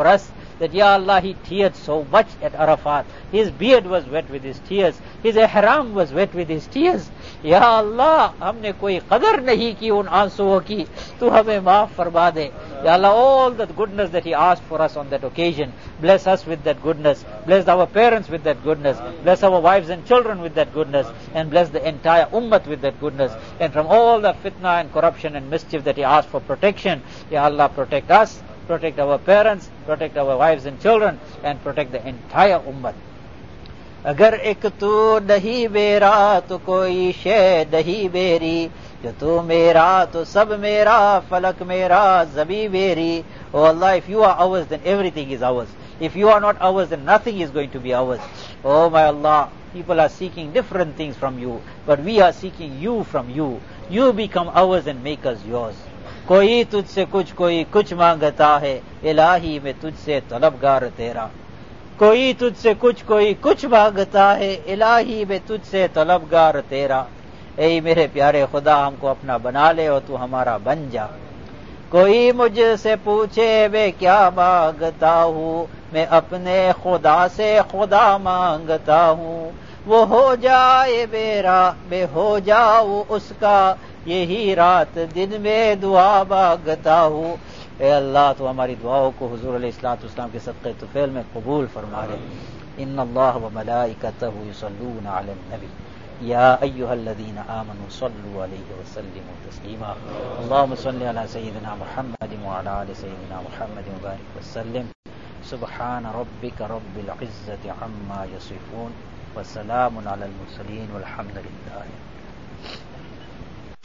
that, Ya Allah, he teared so much at Arafat. His beard was wet with his tears. His ihram was wet with his tears. Ya Allah, हमने कोई कदर नहीं की उन आंसुओं की, तू हमें माफ फरमा दे. Ya Allah, all the goodness that he asked for us on that occasion, bless us with that goodness. Bless our parents with that goodness. Bless our wives and children with that goodness. And bless the entire ummah with that goodness. And from all the fitna and corruption and mischief that he asked for protection, Ya Allah, protect us, protect our parents, protect our wives and children, and protect the entire ummah. अगर एक तू नहीं मेरा तो कोई शे नहीं मेरी, जो तू मेरा तो सब मेरा, फलक मेरा ज़बी मेरी. Oh Allah, if you are ours, then everything is ours. If you are not ours, then nothing is going to be ours. Oh my Allah, people are seeking different things from you, but we are seeking you from you. You become ours and make us yours. कोई तुझसे कुछ कोई कुछ मांगता है, इलाही मैं तुझसे तलबगार तेरा. कोई तुझसे कुछ कोई कुछ मांगता है, इलाही मैं तुझसे तलबगार तेरा. ऐ मेरे प्यारे खुदा, हमको अपना बना ले और तू हमारा बन जा. कोई मुझसे पूछे मैं क्या मांगता हूँ, मैं अपने खुदा से खुदा मांगता हूँ. वो हो जाए मेरा, मैं हो जाऊँ उसका, यही रात दिन में दुआ मांगता हूँ. ए अल्लाह, तो हमारी दुआओं को हुजूर अलैहिस्सलाम के सदक़े तुफ़ैल में कबूल फरमा ले. इन्नल्लाह व मलाइकतहु युसल्लूना अलन नबी या अय्युहल्लज़ीना आमनू सल्लु अलैहि व सल्लिमू तस्लीमा. अल्लाहुम्मा सल्लि अला सय्यिदिना मुहम्मद व अला आलि सय्यिदिना मुहम्मद व बारिक व सल्लिम. सुब्हान रब्बिका रब्बिल इज़्ज़ति अम्मा यसिफून व सलामुन अलल मुरसलीन वल्हम्दुलिल्लाहि.